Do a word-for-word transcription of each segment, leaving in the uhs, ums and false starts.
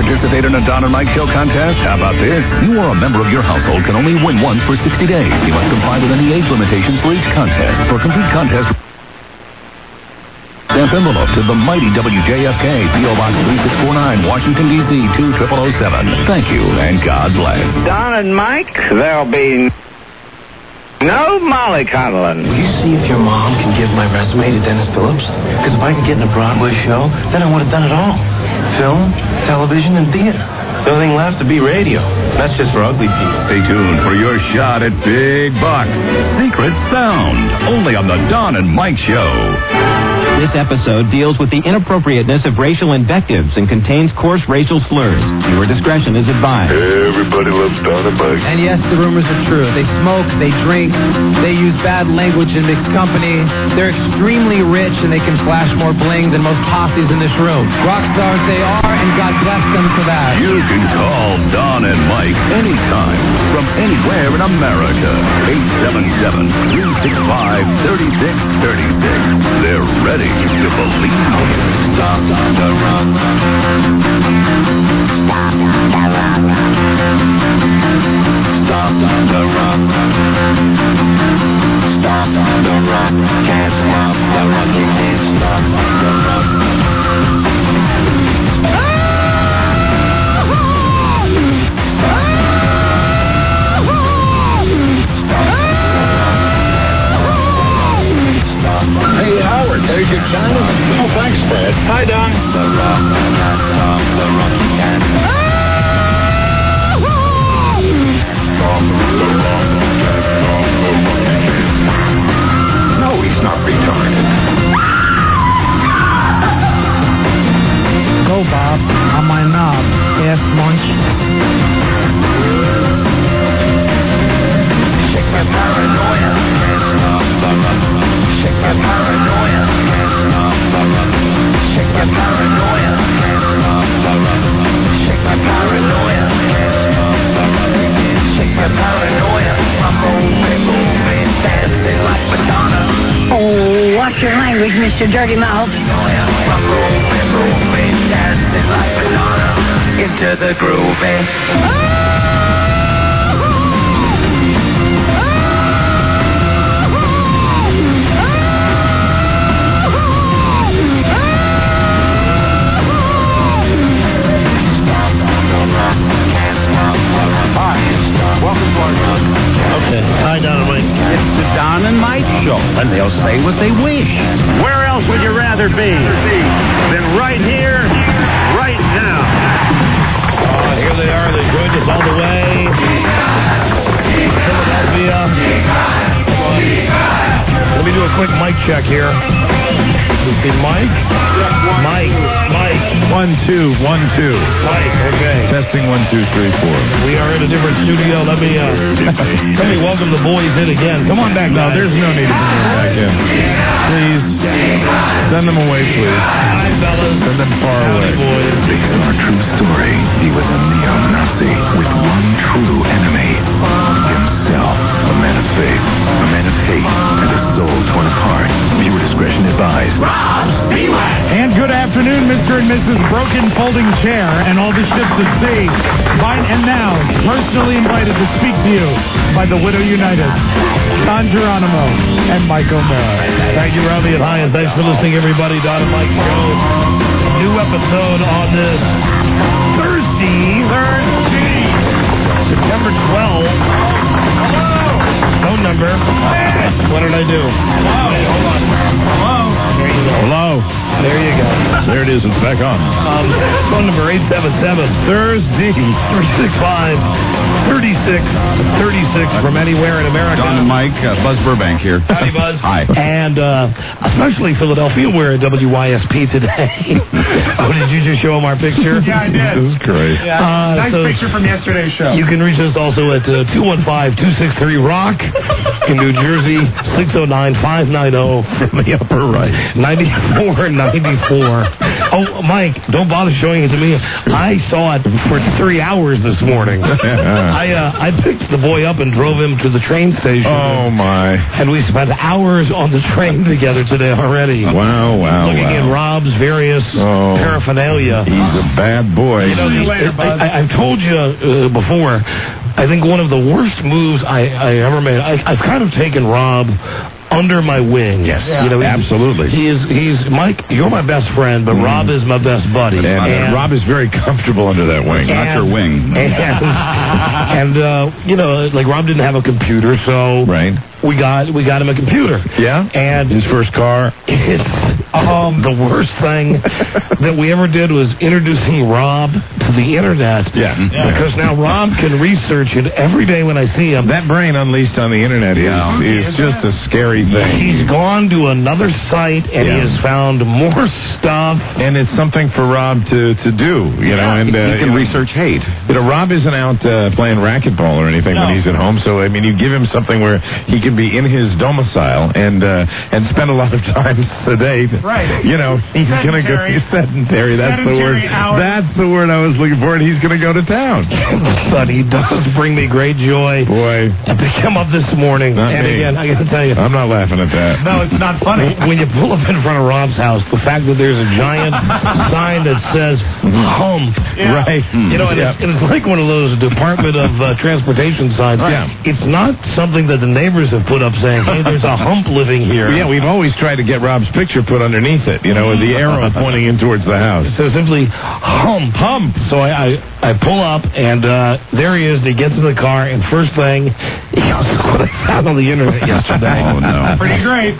participate in a Don and Mike Show contest? How about this? You or a member of your household can only win once for sixty days. You must comply with any age limitations for each contest. For complete contest, stamp envelope to the mighty W J F K, P O Box three six four nine, Washington, D C two zero zero zero seven. Thank you, and God bless. Don and Mike, there'll be no mollycoddling. Will you see if your mom can give my resume to Dennis Phillips? Because if I could get in a Broadway show, then I would have done it all. Film, television, and theater. The only thing left to be radio. That's just for ugly people. Stay tuned for your shot at big bucks. Secret Sound, only on the Don and Mike Show. This episode deals with the inappropriateness of racial invectives and contains coarse racial slurs. Viewer discretion is advised. Everybody loves Don and Mike. And yes, the rumors are true. They smoke, they drink, they use bad language in mixed company. They're extremely rich and they can flash more bling than most posses in this room. Rock stars they are, and God bless them for that. You can call Don and Mike anytime from anywhere in America. eight seven seven, three six five, three six three six. They're ready to believe. Stop the rock. Stop the rock. Stop the rock. Can't stop the rock. You can't stop the rock. Hey, Howard, there's your China. Oh, thanks, Fred. Hi, Don. The rock, stop the rock, you can't stop the rock, stop the rock. No, he's not retarded. Go, Bob. On my knob. Ass munch. Shake my paranoia, can't stop the rock. Shake my paranoia, can't stop the rock. Shake my paranoia, can't stop the rock. Shake my paranoia, can't stop the rock. Shake my paranoia, I'm moving, moving, dancing like Madonna. Oh, watch your language, Mister Dirty Mouth. I'm moving, moving, dancing like Madonna. Into the groove and... And they'll say what they wish. Where else would you rather be than right here, right now? Uh, here they are. They joined us all the way. Philadelphia. Let me do a quick mic check here. This is Mike. Mike. Mike. One, two, one, two. Mike, okay. Testing one, two, three, four. We are in a different studio. Let me, uh, let me welcome the boys in again. Come on back, No, guys. there's no need to bring them back in. Please, send them away, please. Hi, fellas. Send them far away. Boys. Based on our true story, he was a neo-Nazi with one true enemy, himself. A man of faith, a man of hate, and a soul torn apart. Viewer discretion advised. And good afternoon, Mister and Missus Broken Folding Chair and all the ships at sea. Fine, and now, personally invited to speak to you by the Widow United, Don Geronimo and Mike O'Mara. Thank you, Robbie, and hi, and thanks for listening, everybody. Don and Mike Show. New episode on this Thursday, Thursday, September twelfth. Phone number. What did I do? Hello. Hold on. Hello. There you go. Hello. There you go. There it is. It's back on. Um, phone number eight seven seven, Thursday, three six five, three six three six from anywhere in America. Don and Mike, uh, Buzz Burbank here. Howdy, Buzz. Hi. And uh, especially Philadelphia, we're at W Y S P today. Oh, did you just show them our picture? Yeah, I did. This is great. Yeah. Uh, nice so picture from yesterday's show. You can reach us also at uh, two one five, two six three, ROCK in New Jersey, six oh nine, five nine oh from the upper right. ninety-four, ninety-four. Oh, Mike, don't bother showing it to me. I saw it for three hours this morning. I uh, I picked the boy up and drove him to the train station. Oh, my. And we spent hours on the train together today already. Wow, wow, Looking wow. at Rob's various Oh, paraphernalia. He's a bad boy. You know, See you later, I, bud. I, I've told you uh, before, I think one of the worst moves I, I ever made, I, I've kind of taken Rob under my wing. Yes, you know, he's- absolutely. He is, he's, Mike, you're my best friend, but Rob is my best buddy. And, uh, Rob is very comfortable under that wing. Not your wing. And, and uh, you know, like Rob didn't have a computer, so Right. we got we got him a computer. Yeah? And His first car. it's um, the worst thing that we ever did was introducing Rob to the internet. Yeah. Because now Rob can research it every day when I see him. That brain unleashed on the internet is, Yeah. is just a scary thing. He's gone to another site and he Yeah. has found more stuff. And it's something for Rob to, to do, you know. And uh, You can you know, research hate. You know, Rob isn't out uh, playing racquetball or anything when he's at home. So I mean, you give him something where he can be in his domicile and uh, and spend a lot of time sedate. Right. You know, he's gonna go Sedentary. sedentary. That's the word. Sedentary hours. That's the word I was looking for. And he's gonna go to town. But he does bring me great joy. Boy, I picked him up this morning. Not and me. again, I got to tell you. I'm not laughing at that. No, it's not funny. When you pull up in front of Rob's house, the fact that there's a giant sign that says hump. Yeah. Right. You know, and, Yeah. it's, and it's like one of those Department of uh, Transportation signs. Yeah. It's not something that the neighbors have put up saying, hey, there's a hump living here. Yeah, we've always tried to get Rob's picture put underneath it, you know, with the arrow pointing in towards the house. So simply hump, hump. So I, I, I pull up, and uh, there he is, and he gets in the car, and first thing, he goes, what I found on the internet yesterday. Oh, no. Pretty great.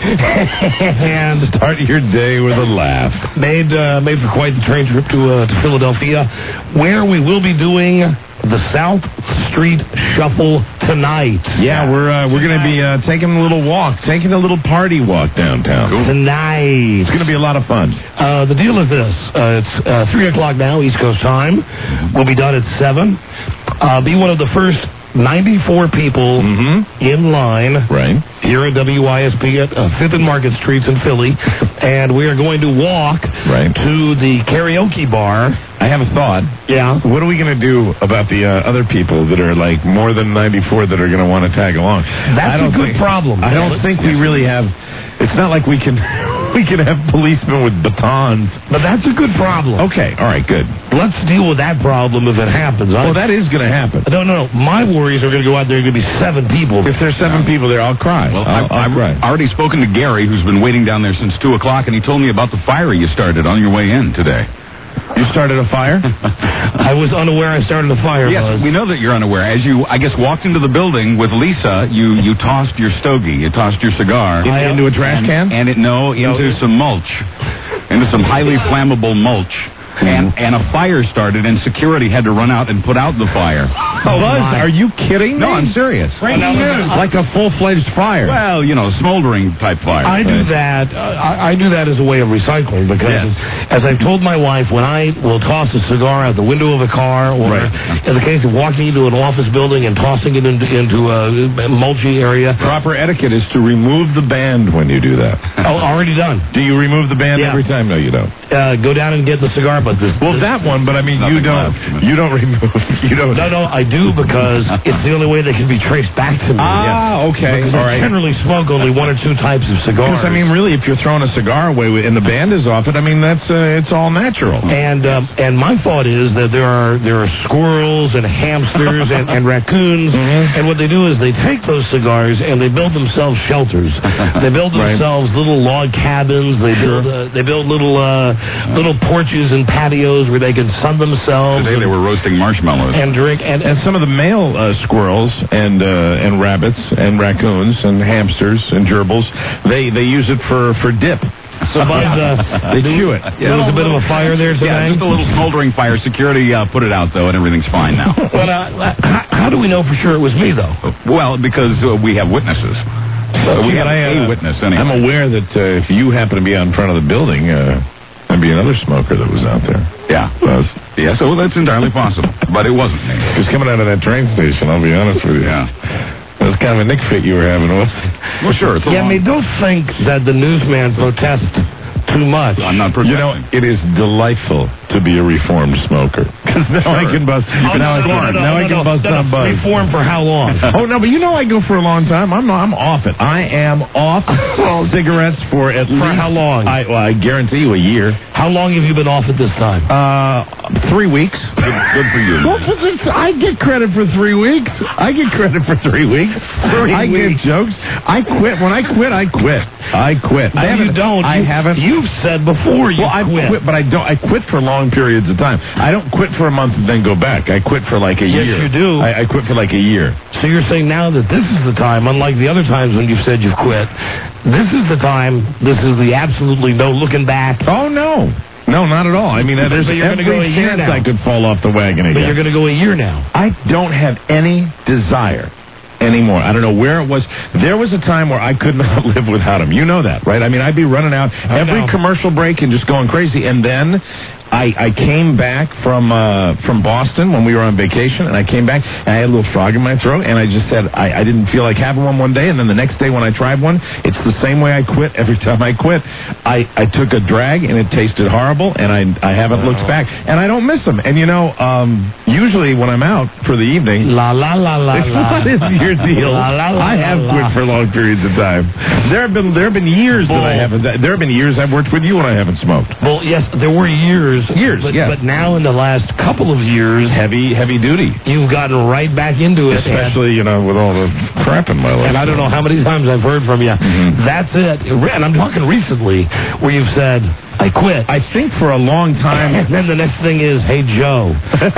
And Start your day with a laugh. made uh, made for quite the train trip to uh, to Philadelphia, where we will be doing the South Street Shuffle tonight. Yeah, we're uh, we're going to be uh, taking a little walk, taking a little party walk downtown. Tonight. It's going to be a lot of fun. Uh, the deal is this. Uh, it's uh, three o'clock now, East Coast time. We'll be done at seven. Uh, be one of the first ninety-four people Mm-hmm. in line Right. here at W I S P at uh, fifth and Market Streets in Philly. And we are going to walk Right. to the karaoke bar. I have a thought. Yeah. What are we going to do about the uh, other people that are like more than ninety-four that are going to want to tag along? That's I don't a good think, problem. I don't think we really have. It's not like we can we can have policemen with batons. But that's a good problem. Okay. All right. Good. Let's deal with that problem if it happens. Well, that is going to happen. No, no, no. My worries are going to go out there. Going to be seven people. If there's seven people there, I'll cry. Well, I'll, I've, I'll cry. I've already spoken to Gary, who's been waiting down there since two o'clock, and he told me about the fire you started on your way in today. You started a fire? I was unaware I started a fire. Yes, Buzz. we know that you're unaware. As you, I guess, walked into the building with Lisa, you, you tossed your stogie, you tossed your cigar. In- into a trash and, can? And it, no, into some mulch. Into some highly flammable mulch. And, and a fire started, and security had to run out and put out the fire. Oh, Buzz, my. are you kidding me? No, I'm serious. Breaking news. Like a full-fledged fire. Well, you know, smoldering type fire. I do that. Uh, I, I do that as a way of recycling because, Yes. as I've told my wife, when I will toss a cigar out the window of a car, or Right. in the case of walking into an office building and tossing it into, into a mulchy area, Proper etiquette is to remove the band when you do that. oh, already done. Do you remove the band Yeah. every time? No, you don't. Uh, go down and get the cigar, but this. Well, this, that one, but I mean, you Nothing don't. left. You don't remove. You don't. No, no, I do because it's the only way they can be traced back to me. Ah, okay. Because All I right. generally smoke only one or two types of cigars. Because I mean, really, if you're throwing a cigar away with- and the band is off it, I mean, that's uh, it's all natural. And um, and my thought is that there are there are squirrels and hamsters and, and raccoons, Mhm. and what they do is they take those cigars and they build themselves shelters. They build Right. themselves little log cabins. They build uh, they build little uh, little porches and patios where they can sun themselves Today they were roasting marshmallows. and drink. And, And some of the male uh, squirrels and uh, and rabbits and raccoons and hamsters and gerbils, they they use it for for dip. so, Buzz, uh, They chew it. there was a bit of a fire there Yeah, today. just a little smoldering fire. Security uh, put it out, though, and everything's fine now. But uh, how, how do we know for sure it was me, though? Well, because uh, we have witnesses. Uh, we have I, uh, a witness, anyway. I'm aware that uh, if you happen to be out in front of the building, uh, there'd be another smoker that was out there. Yeah. Was. Yeah, so that's entirely possible. But it wasn't me. He was coming out of that train station, I'll be honest with you. Yeah. It was kind of a Nick fit you were having, wasn't it? Well, sure. It's a Yeah, I long- mean, don't think that the newsman protest too much. I'm not You know, it is delightful to be a reformed smoker. Because now I can bust. Oh, now I no, can, no, no, now I no, can no, bust no, some no. buzz. Reform for how long? Oh no, but you know I go for a long time. I'm I'm off it. I am off cigarettes for at For least how long? I well, I guarantee you a year. How long have you been off at this time? Uh, three weeks. Good, good for you. Well, it's- I get credit for three weeks. I get credit for three weeks. Three I weeks. get jokes. I quit when I quit. I quit. I quit. No, I haven't. you don't. I you, haven't. You've said before you well, I quit. quit, but I don't. I quit for long periods of time. I don't quit for a month and then go back. I quit for like a Yes, year. you do. I, I quit for like a year. So you're saying now that this is the time, unlike the other times when you've said you've quit, this is the time, this is the absolutely no looking back. Oh no. No, not at all. I mean, But- there's but you're every gonna go a year chance now. I could fall off the wagon again. But you're going to go a year now. I don't have any desire anymore. I don't know where it was. There was a time where I could not live without him. You know that, right? I mean, I'd be running out every know. commercial break and just going crazy. And then I, I came back from uh, from Boston when we were on vacation, and I came back, and I had a little frog in my throat, and I just said I, I didn't feel like having one one day, and then the next day when I tried one, it's the same way I quit every time I quit. I, I took a drag, and it tasted horrible, and I I haven't looked back, and I don't miss them. And, you know, um, usually when I'm out for the evening, La la la la la. what is your deal? La, la, la, I have la, quit la. for long periods of time. There have been there have been years that I Bull. haven't. There have been years I've worked with you and I haven't smoked. Well, yes, there were years. Years, but, yeah. But now in the last couple of years, Heavy, heavy duty. you've gotten right back into it. Especially, you know, with all the crap in my life. And I don't know how many times I've heard from you. Mhm. That's it. And I'm talking recently where you've said, I quit. I think for a long time. And then the next thing is, hey, Joe,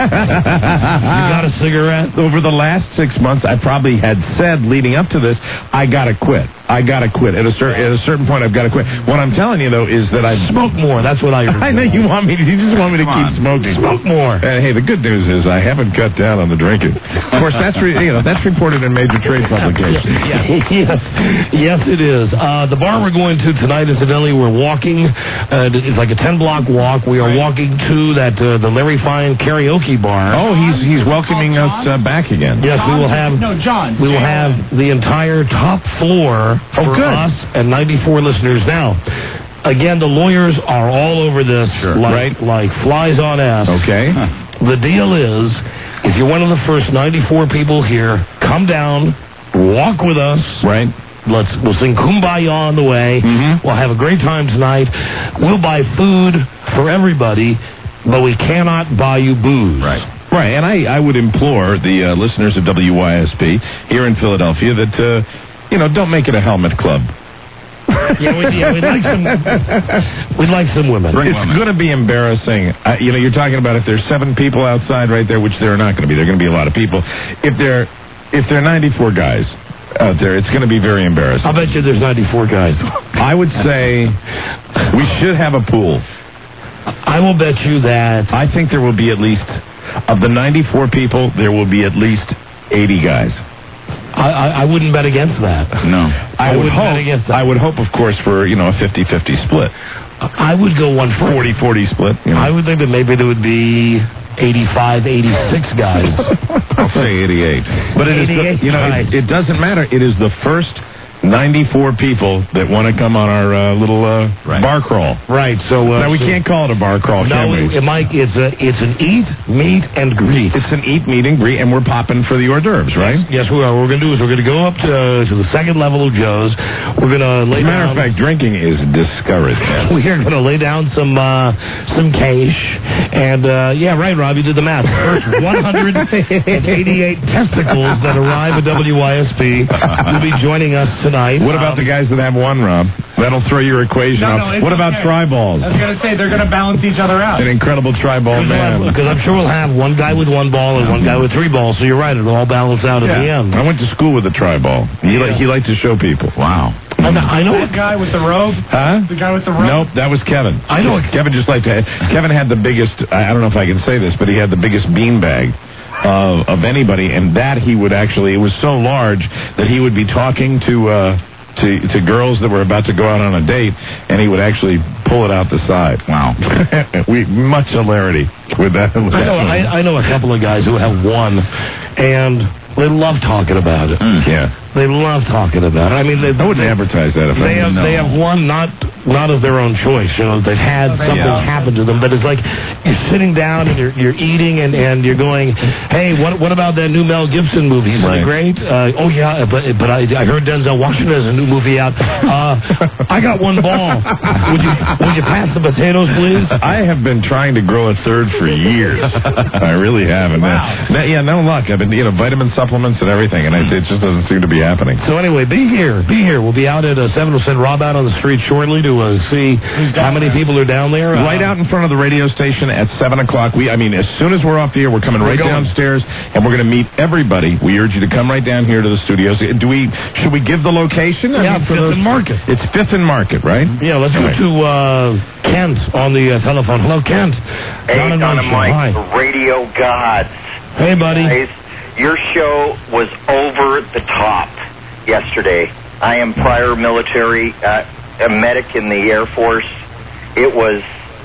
you got a cigarette? Over the last six months, I probably had said leading up to this, I gotta quit. I gotta quit. At a certain at a certain point, I've got to quit. What I'm telling you though is that I Smoke more. That's what I heard. I know you want me. To, you just want me to Come keep on. smoking. Smoke more. And hey, the good news is I haven't cut down on the drinking. Of course, that's re, you know that's reported in major trade publications. yes, yes, it is. Uh, the bar we're going to tonight, incidentally, we're walking. Uh, it's like a ten-block walk. We are walking to that uh, the Larry Fine karaoke bar. Oh, he's he's welcoming us uh, back again. Yes, we will have. No, John. We will have the entire top floor Oh, for good. us and ninety-four listeners. Now, again, the lawyers are all over this, Sure. like Right. like flies on S. Okay. The deal is, if you're one of the first ninety-four people here, come down, walk with us. Right. Let's we'll sing Kumbaya on the way. Mhm. We'll have a great time tonight. We'll buy food for everybody, but we cannot buy you booze. Right. Right, and I, I would implore the uh, listeners of W Y S P here in Philadelphia that, uh, you know, don't make it a helmet club. Yeah, we, yeah, we'd like some. We'd like some women. Bring It's women. going to be embarrassing. Uh, you know, you're talking about if there's seven people outside right there, which there are not going to be. There are going to be a lot of people. If there, if there are ninety-four guys out there, it's going to be very embarrassing. I'll bet you there's ninety-four guys. I would say we should have a pool. I will bet you that. I think there will be at least, of the ninety-four people, there will be at least eighty guys. I, I, I wouldn't bet against that. No. I, I would would bet hope. against that. I would hope, of course, for you know a fifty-fifty split, I would go one further. forty-forty split. You know. I would think that maybe there would be eighty-five, eighty-six guys. I'll say eighty-eight. But it is, eighty-eight the, you know, guys. it, it doesn't matter. It is the first ninety-four people that want to come on our uh, little uh, Right. bar crawl. Right. So uh, Now we so- can't call it a bar crawl, No, can we? it, Mike, it's a it's an eat, meet, and greet. It's an eat, meet, and greet, and we're popping for the hors d'oeuvres, right? Yes, we are. What we're going to do is we're going to go up to, uh, to the second level of Joe's. We're going to lay As a matter down. of fact, drinking is discouraged. We are going to lay down some uh, some cash, and uh, yeah, right, Rob, you did the math. First one hundred eighty-eight testicles that arrive at W Y S P will be joining us tonight. What about the guys that have one, Rob? That'll throw your equation No, off. no, it's What about okay. tri balls? I was going to say, they're going to balance each other out. An incredible tri ball man. Because I'm sure we'll have one guy with one ball and one guy with three balls. So you're right; it'll all balance out at the end. I went to school with a tri ball. He, li- he liked to show people. Wow. And I know. That guy with the robe? Huh? The guy with the robe? Nope, that was Kevin. I know. Kevin just liked to. Kevin had the biggest. I I don't know if I can say this, but he had the biggest beanbag of of anybody, and that he would actually. It was so large that he would be talking to. Uh, To, to girls that were about to go out on a date, and he would actually pull it out the side. Wow. we much hilarity with that. With I that know, one. I, I know a couple of guys who have won, and they love talking about it. Mm, yeah. They love talking about it. I mean, they, I wouldn't they, advertise that if they I have didn't know. they have won not not of their own choice. You know, they've had something Yeah. happen to them, but it's like you're sitting down and you're you're eating and, and you're going, hey, what what about that new Mel Gibson movie? Isn't Right. it great? Uh, oh yeah, but but I I heard Denzel Washington has a new movie out. Uh, I got one ball. Would you would you pass the potatoes, please? I have been trying to grow a third for years. I really have. And Wow. uh, yeah, no luck. I've been, you know, vitamin supplements and everything, and it, it just doesn't seem to be happening. So anyway, be here. Be here. We'll be out at uh, seven. We'll send Rob out on the street shortly to uh, see how many people are down there. Right uh, out in front of the radio station at seven o'clock. We, I mean, as soon as we're off the air, we're coming right We're going. downstairs, and we're going to meet everybody. We urge you to come right down here to the studios. Do we? Should we give the location? I Yeah, mean, for Fifth those- and Market. It's Fifth and Market, right? Yeah, let's go All right. to uh, Kent on the uh, telephone. Hello, Kent. Hey, Don and Don Mike and show. Mike, Hi. the radio gods. Hey, buddy. Guys, your show was over the top yesterday. I am prior military, uh, a medic in the Air Force. It was,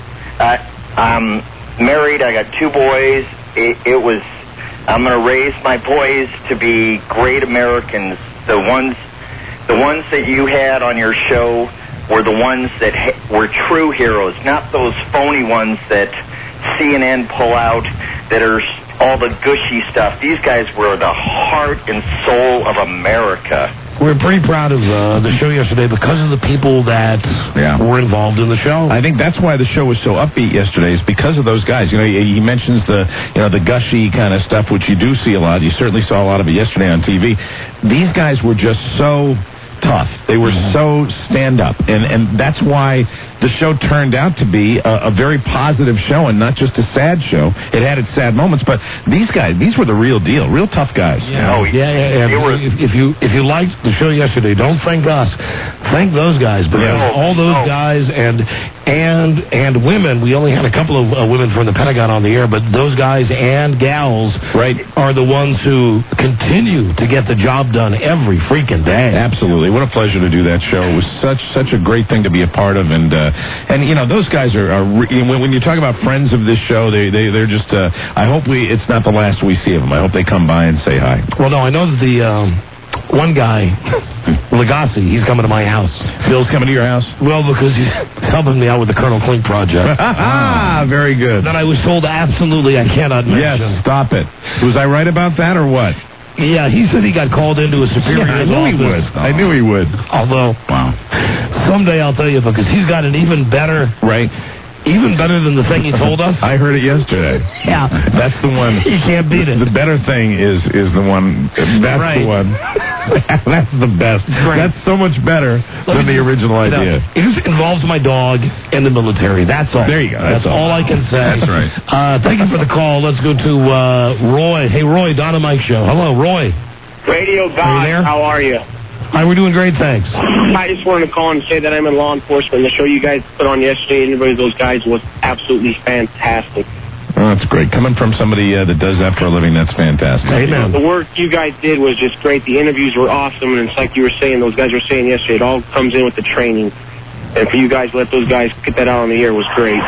uh, I'm married, I got two boys. It, it was, I'm going to raise my boys to be great Americans. The ones, the ones that you had on your show were the ones that ha- were true heroes, not those phony ones that C N N pull out that are all the gushy stuff. These guys were the heart and soul of America. We're pretty proud of uh, the show yesterday because of the people that Yeah. were involved in the show. I think that's why the show was so upbeat yesterday, is because of those guys. You know, he, he mentions the, you know, the gushy kind of stuff, which you do see a lot. You certainly saw a lot of it yesterday on T V. These guys were just so tough. They were so stand-up, and, and that's why the show turned out to be a, a very positive show and not just a sad show. It had its sad moments, but these guys, these were the real deal, real tough guys. Yeah, Oh, yeah, yeah. yeah. they were- If, if you if you liked the show yesterday, don't thank us. Thank those guys because Yeah. all those Oh. guys and and and women. We only had a couple of uh, women from the Pentagon on the air, but those guys and gals Right. are the ones who continue to get the job done every freaking day. Absolutely. What a pleasure to do that show. It was such such a great thing to be a part of, and uh, and you know those guys are, are re- when, when you talk about friends of this show, they they they're just. Uh, I hope we it's not the last we see of them. I hope they come by and say hi. Well, no, I know that the um, one guy, Legacy, he's coming to my house. Bill's coming to your house. Well, because he's helping me out with the Colonel Klink project. Ah, very good. That I was told absolutely I cannot Yes, mention. stop it. Was I right about that or what? Yeah, he said he got called into a superior's I knew he office. would. I knew he would. Although, Wow. someday I'll tell you, because he's got an even better, Right. even better than the thing he told us. I heard it yesterday. Yeah. That's the one. You can't beat it. The better thing is is the one. That's Right. the one. That's the best. Right. That's so much better Let than me the just- original you know, idea. it just involves my dog and the military. That's all. There you go. That's, That's all. all I can say. That's right. Uh, thank you for the call. Let's go to uh, Roy. Hey, Roy, Don and Mike Show. Hello, Roy. Radio Are you God, there? how are you? Hi, we're doing great, thanks. I just wanted to call and say that I'm in law enforcement. The show you guys put on yesterday, anybody of those guys, was absolutely fantastic. Oh, that's great. Coming from somebody uh, that does that for a living, that's fantastic. Amen. The work you guys did was just great. The interviews were awesome, and it's like you were saying, those guys were saying yesterday, it all comes in with the training. And for you guys to let those guys get that out on the air was great.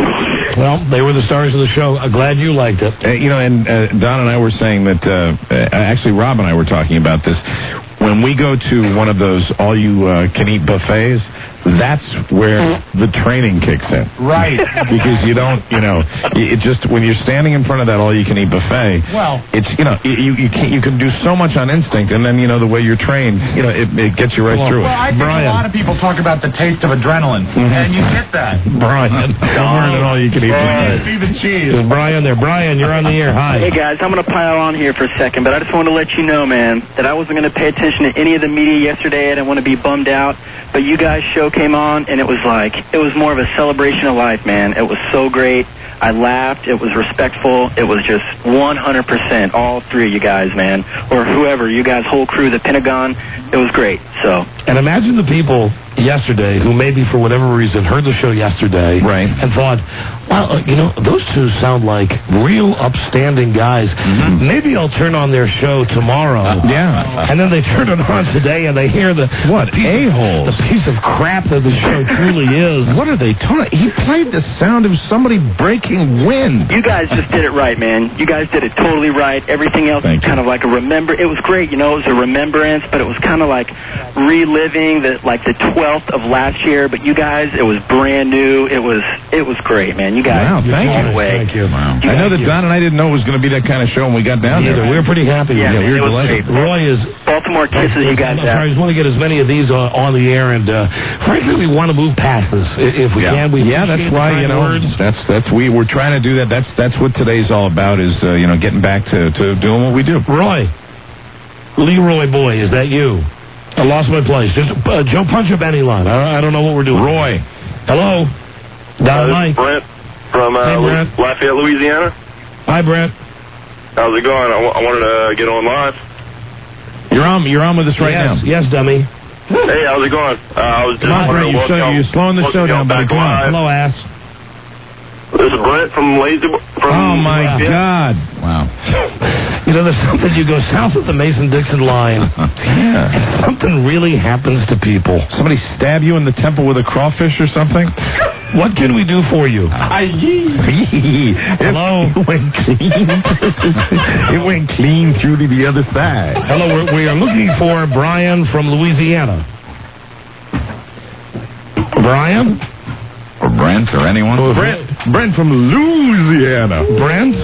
Well, they were the stars of the show. I'm glad you liked it. Uh, you know, and uh, Don and I were saying that, uh, uh, actually Rob and I were talking about this. When we go to one of those all-you-can-eat buffets, that's where the training kicks in. Right. Because you don't, you know, it just, when you're standing in front of that all-you-can-eat buffet, Well, it's, you know, you you can, you can do so much on instinct, and then, you know, the way you're trained, you know, it, it gets you right Well, through well, it. I think Brian. a lot of people talk about the taste of adrenaline, and you get that. Brian. We're in an all-you-can-eat buffet. See the cheese. There's Brian there. Brian, you're on the air. Hi. Hey guys, I'm going to pile on here for a second, but I just want to let you know, man, that I wasn't going to pay attention to any of the media yesterday. I didn't want to be bummed out, but you guys' show came on, and it was like, it was more of a celebration of life, man. It was so great. I laughed. It was respectful. It was just one hundred percent, all three of you guys, man, or whoever, you guys, whole crew, the Pentagon. It was great, so. And imagine the people yesterday who maybe for whatever reason heard the show yesterday right. and thought, well, uh, you know, those two sound like real upstanding guys. Mm-hmm. Maybe I'll turn on their show tomorrow. Uh, yeah. And then they turn it on today and they hear the what a-holes. The piece of crap that the show truly is. What are they talking? He played the sound of somebody breaking wind. You guys just did it right, man. You guys did it totally right. Everything else was kind of like a remember. It was great, you know, it was a remembrance, but it was kind of like reliving the like the twelfth of last year. But you guys, it was brand new. It was it was great, man. You guys, wow, thank you. Thank you. Wow. I know that Don and I didn't know it was going to be that kind of show when we got down Either. there. We were pretty happy. Yeah, with man, it. We were it was delighted. great. Roy is Baltimore kisses you guys out. I just want to get as many of these uh, on the air, and uh, frankly, we want to move past this if we yeah. can. We yeah, that's why you know words. that's that's we we're trying to do that. That's that's what today's all about. Is uh, you know getting back to, to doing what we do. Roy, Leroy boy, is that you? I lost my place. Just uh, Joe, punch up any line. I, I don't know what we're doing. Roy, hello, Don uh, Mike. Brent from uh, hey, Brent. Lafayette, Louisiana. Hi, Brent. How's it going? I, w- I wanted to uh, get on live. You're on. You're on with us right yes, now. Yes, dummy. Hey, how's it going? Uh, I was just Come on, Brent. You're, so, you're slowing the show down, buddy. Come on. Hello, ass. This is Brent from Lazy. From oh my Lafayette. God! Wow. You know, there's something. You go south of the Mason-Dixon line. Yeah. Something really happens to people. Somebody stab you in the temple with a crawfish or something? What can we do for you? Hello. It went clean. It went clean through to the other side. Hello, we're, we are looking for Brian from Louisiana. Brian? Or Brent or anyone? Oh, Brent. Brent from Louisiana. Brent?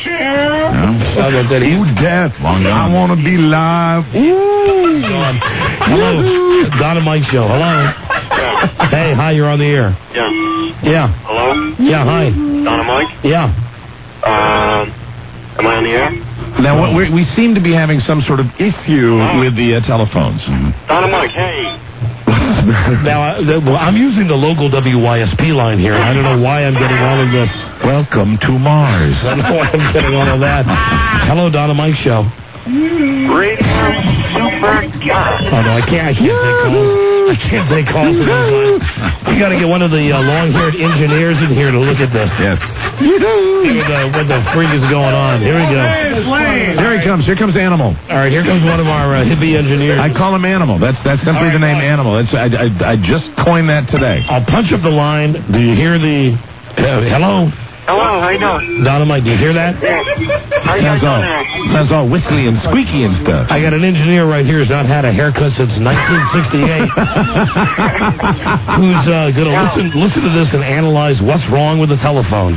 No. Oh, that Ooh, death. I want to be live. Ooh. Hello. Don and Mike show. Hello. Yeah. Hey, hi, you're on the air. Yeah. Yeah. Hello? Yeah, hi. Don and Mike? Yeah. Um, am I on the air? Now, what we we seem to be having some sort of issue Oh. with the uh, telephones. Don and Mike, hey. Now, I, the, well, I'm using the local W Y S P line here, and I don't know why I'm getting all of this. Welcome to Mars. I don't know why I'm getting all of that. Hello, Don and Mike show. Radio Super Guy. Oh, no, I can't. I can't take calls. I can't take calls at this time. We got to get one of the uh, long-haired engineers in here to look at this. Yes. What the, what the freak is going on? Here we go. Here he comes. Here comes Animal. All right, here comes one of our uh, hippie engineers. I call him Animal. That's that's simply right, the name right. Animal. That's I, I I just coined that today. I'll punch up the line. Do you hear the... Uh, hello? Hello, how you doing? Don and Mike, do you hear that? How you guys Sounds all, doing there? sounds all whistly and squeaky and stuff. I got an engineer right here who's not had a haircut since nineteen sixty-eight. Who's uh, going to listen listen to this and analyze what's wrong with the telephone.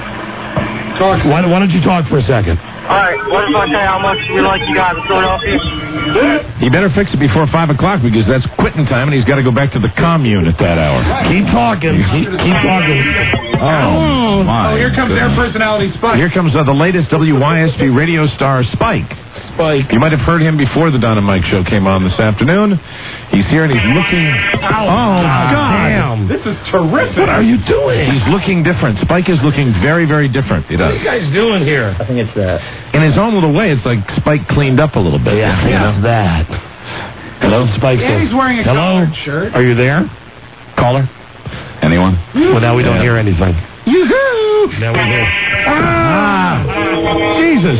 Talk. Why, why don't you talk for a second? All right, what if I say how much we like you guys in Philadelphia? He better fix it before five o'clock because that's quitting time, and he's got to go back to the commune at that hour. Keep talking. Keep, keep talking. Oh, my. Oh, here comes their personality, Spike. Here comes uh, the latest W Y S P radio star, Spike. Spike. You might have heard him before the Don and Mike show came on this afternoon. He's here and he's looking... Oh, oh God. Damn. This is terrific. What are you doing? He's looking different. Spike is looking very, very different. He What are does. you guys doing here? I think it's that. In his own little way, it's like Spike cleaned up a little bit. Yeah, yeah. that. Hello, Spike. And he's wearing a Hello? collared shirt. Are you there? Caller? Anyone? Well, now we don't Yeah. hear anything. Yoo-hoo! Now we hear. Ah! Jesus!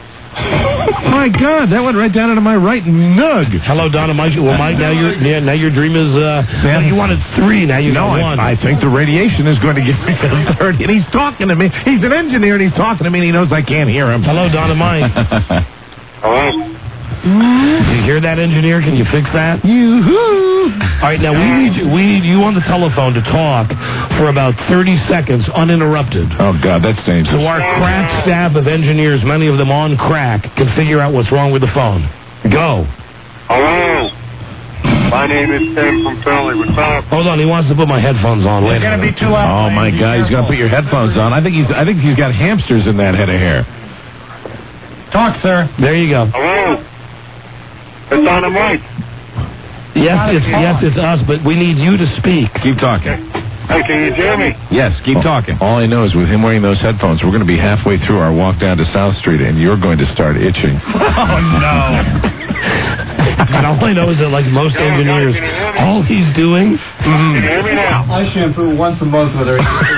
My God, that went right down into my right nug. Hello, Donna, Mike. Well, Mike, now your yeah, now your dream is uh, well, you wanted three. Now you no, got one. I, I think the radiation is going to give me a third. And he's talking to me. He's an engineer, and he's talking to me, and he knows I can't hear him. Hello, Donna, Mike. Hello. Do you hear that, engineer? Can you fix that? Yoo-hoo! All right, now we need you, we need you on the telephone to talk for about thirty seconds uninterrupted. Oh, God, that's dangerous. So our crack staff of engineers, many of them on crack, can figure out what's wrong with the phone. Go. Hello. My name is Tim from Philly. What's up? Hold on, he wants to put my headphones on. Wait It's a going to be minute. too loud. Oh, my God, he's going to put your headphones on. I think he's I think he's got hamsters in that head of hair. Talk, sir. There you go. Hello. It's on the mic. Yes, it's yes, it's us, but we need you to speak. Keep talking. Hey, can you hear me? Yes, keep talking. All I know is with him wearing those headphones, we're going to be halfway through our walk down to South Street, and you're going to start itching. Oh, no. And all I know is that, like most engineers, all he's doing... Can you hear me now? I shampoo once a month with her.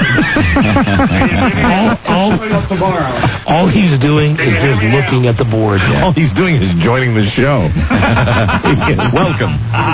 all, all, all he's doing is just looking at the board. All he's doing is joining the show. Welcome.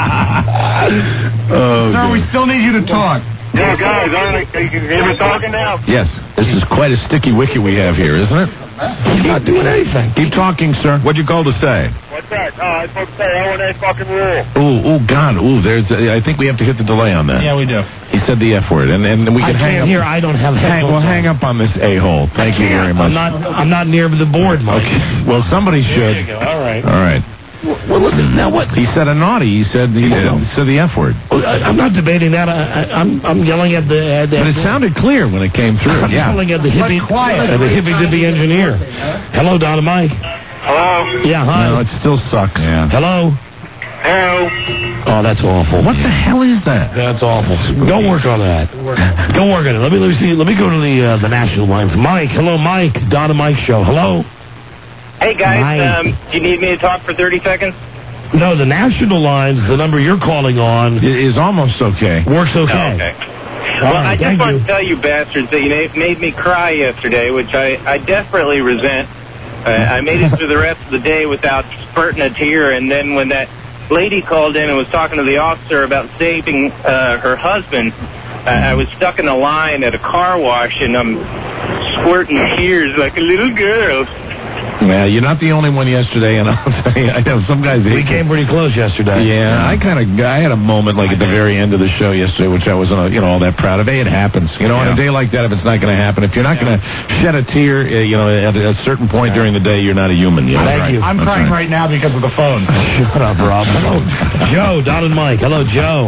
Oh, Sir, we still need you to talk. Yeah, guys, aren't I, you can hear me talking now? Yes, this is quite a sticky wicket we have here, isn't it? He's not doing anything. Keep talking, sir. What'd you call to say? What's that? Uh, I was supposed to say L and A fucking rule. Ooh, ooh, God, ooh, there's. Uh, I think we have to hit the delay on that. Yeah, we do. He said the F word, and, and we I can hang can't up. hear. I don't have hang, headphones Well, on. hang up on this a-hole. Thank you very much. I'm not, I'm not near the board, Mike. Okay. Well, somebody There should. you go. All right. All right. Well, listen, now what? He said a naughty. He said he Well, said the F word. Well, I, I'm not debating that. I, I, I'm I'm yelling at the. At the But it sounded clear when it came through. I'm Yeah. yelling at the hippie, at the hippy dippy engineer. Hello, Don and Mike. Hello? Yeah, hi. No, it still sucks. Yeah. Hello. Hello? Oh, that's awful. What the hell is that? That's awful. Don't work on that. Don't work on it. Let me let me see. Let me go to the uh, the national lines. Mike. Hello, Mike. Don and Mike show. Hello. Hey, guys. Hi. Um, do you need me to talk for thirty seconds? No, the national lines, the number you're calling on, It is almost okay. works okay. Oh, okay. All Well, right, I just thank want you. to tell you bastards that you na- made me cry yesterday, which I, I desperately resent. Uh, I made it through the rest of the day without spurting a tear, and then when that lady called in and was talking to the officer about saving uh, her husband, uh, I was stuck in a line at a car wash, and I'm squirting tears like a little girl. Yeah, you're not the only one yesterday, and I'll tell you, I know some guys. We came pretty close yesterday. Yeah, I kind of, I had a moment like at the very end of the show yesterday, which I wasn't, uh, you know, all that proud of. Hey, it happens. You know, on a day like that, if it's not going to happen, if you're not going to shed a tear, uh, you know, at a certain point during the day, you're not a human. You know? Thank you. I'm That's crying right. right now because of the phone. Shut up, Rob. Hello, Joe, Don and Mike. Hello, Joe.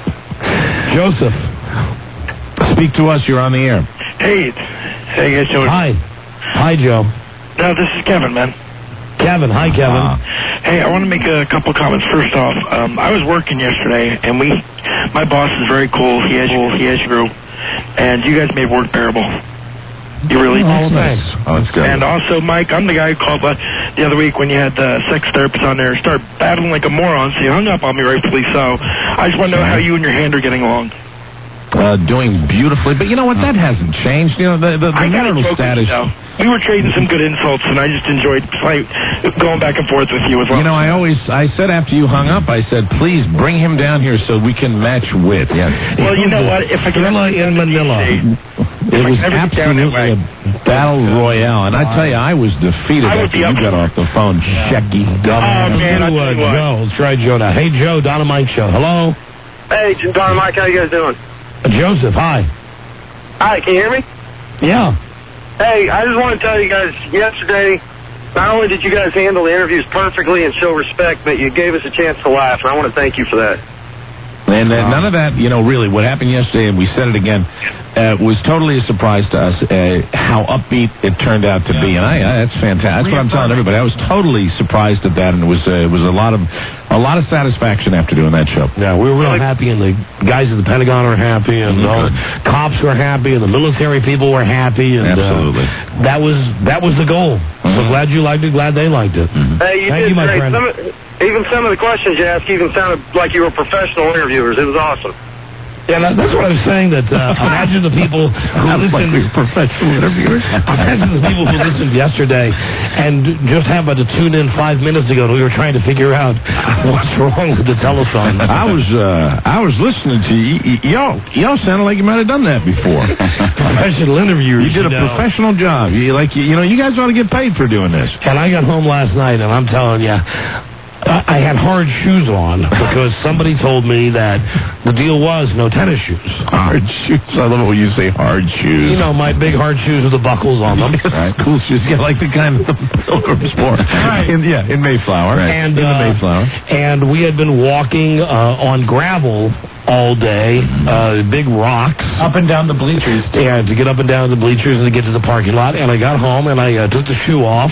Joseph. Speak to us. You're on the air. Hey, how you guys doing? Hi. Hi, Joe. No, this is Kevin, man. Kevin. Hi, Kevin. Uh, Hey, I want to make a couple comments. First off, um, I was working yesterday, and we, my boss is very cool. He has, he has your group, and you guys made work bearable. You really Oh, did. thanks. Oh, that's good. And also, Mike, I'm the guy who called uh, the other week when you had the sex therapist on there, start battling like a moron, so you hung up on me rightfully so. I just want to know how you and your hand are getting along. Uh, doing beautifully, but you know what? That hasn't changed. You know, the the, the I got marital a status. We were trading some good insults, and I just enjoyed fight, going back and forth with you as well. You know, I always, I said after you hung up, I said, please bring him down here so we can match wits. Yes. Well, you know what? If I could Thrilla in Manila. It was absolutely a battle royale, and I tell you, I was defeated I would after be you up got off the phone, Shecky dumb. Oh, man, I uh, tell you what. Joe. Let's try Joe now. Hey, Joe, Don and Mike show. Hello. Hey, Don and Mike, how you guys doing? Uh, Joseph, hi. Hi, can you hear me? Yeah. Hey, I just want to tell you guys, yesterday, not only did you guys handle the interviews perfectly and show respect, but you gave us a chance to laugh, and I want to thank you for that. And uh, none of that, you know, really, what happened yesterday, and we said it again, uh, was totally a surprise to us uh, how upbeat it turned out to be. And I, I that's fantastic. That's what I'm telling everybody. I was totally surprised at that, and it was uh, it was a lot of a lot of satisfaction after doing that show. Yeah, we were real happy, and the guys at the Pentagon were happy, and all the cops were happy, and the military people were happy. And, Absolutely. Uh, that was that was the goal. Mm-hmm. So glad you liked it. Glad they liked it. Mm-hmm. Hey, you Thank did you, my great. friend. Some of, even some of the questions you asked even sounded like you were professional interviewers. It was awesome. Yeah, that, that's what I was saying. That uh, imagine the people who listened. Like professional interviewers. Imagine the people who listened yesterday and just happened to tune in five minutes ago. And we were trying to figure out what's wrong with the telephone. I was uh, I was listening to you. Y- Y'all, y'all sounded like you might have done that before. Professional interviewers. You did a you know. professional job. You like you, you know you guys ought to get paid for doing this. And I got home last night, and I'm telling you, I, I had hard shoes on because somebody told me that the deal was no tennis shoes. Hard shoes. I love it when you say hard shoes. You know, my big hard shoes with the buckles on them. Right. Cool shoes. Yeah, like the kind of the Pilgrims wore. Right. In, yeah, in Mayflower. Right. And, in the uh, Mayflower. And we had been walking uh, on gravel all day, uh, big rocks. Up and down the bleachers. Yeah, to get up and down the bleachers and to get to the parking lot. And I got home and I uh, took the shoe off.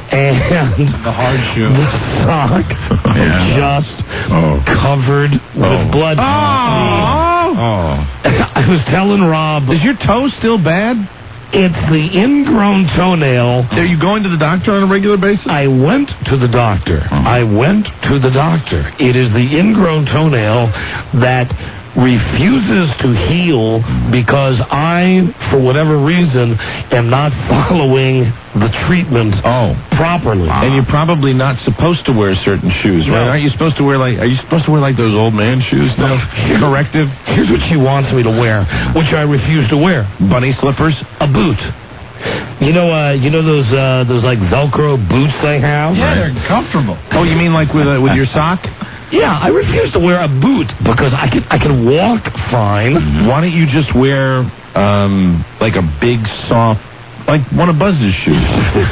And the hard shoe. The sock Yeah. just oh. covered oh. with blood. Oh. oh. I was telling Rob. Is your toe still bad? It's the ingrown toenail. Are you going to the doctor on a regular basis? I went to the doctor. Uh-huh. I went to the doctor. It is the ingrown toenail that refuses to heal because I, for whatever reason, am not following the treatment oh. properly. And you're probably not supposed to wear certain shoes, right? No. Aren't you supposed to wear like? Are you supposed to wear like those old man shoes now? Corrective. Here's what she wants me to wear, which I refuse to wear: bunny slippers, a boot. You know, uh, you know those uh, those like Velcro boots they have. Yeah, they're comfortable. Oh, you mean like with uh, with your sock? Yeah, I refuse to wear a boot because I can I can walk fine. Why don't you just wear um, like a big soft, like one of Buzz's shoes?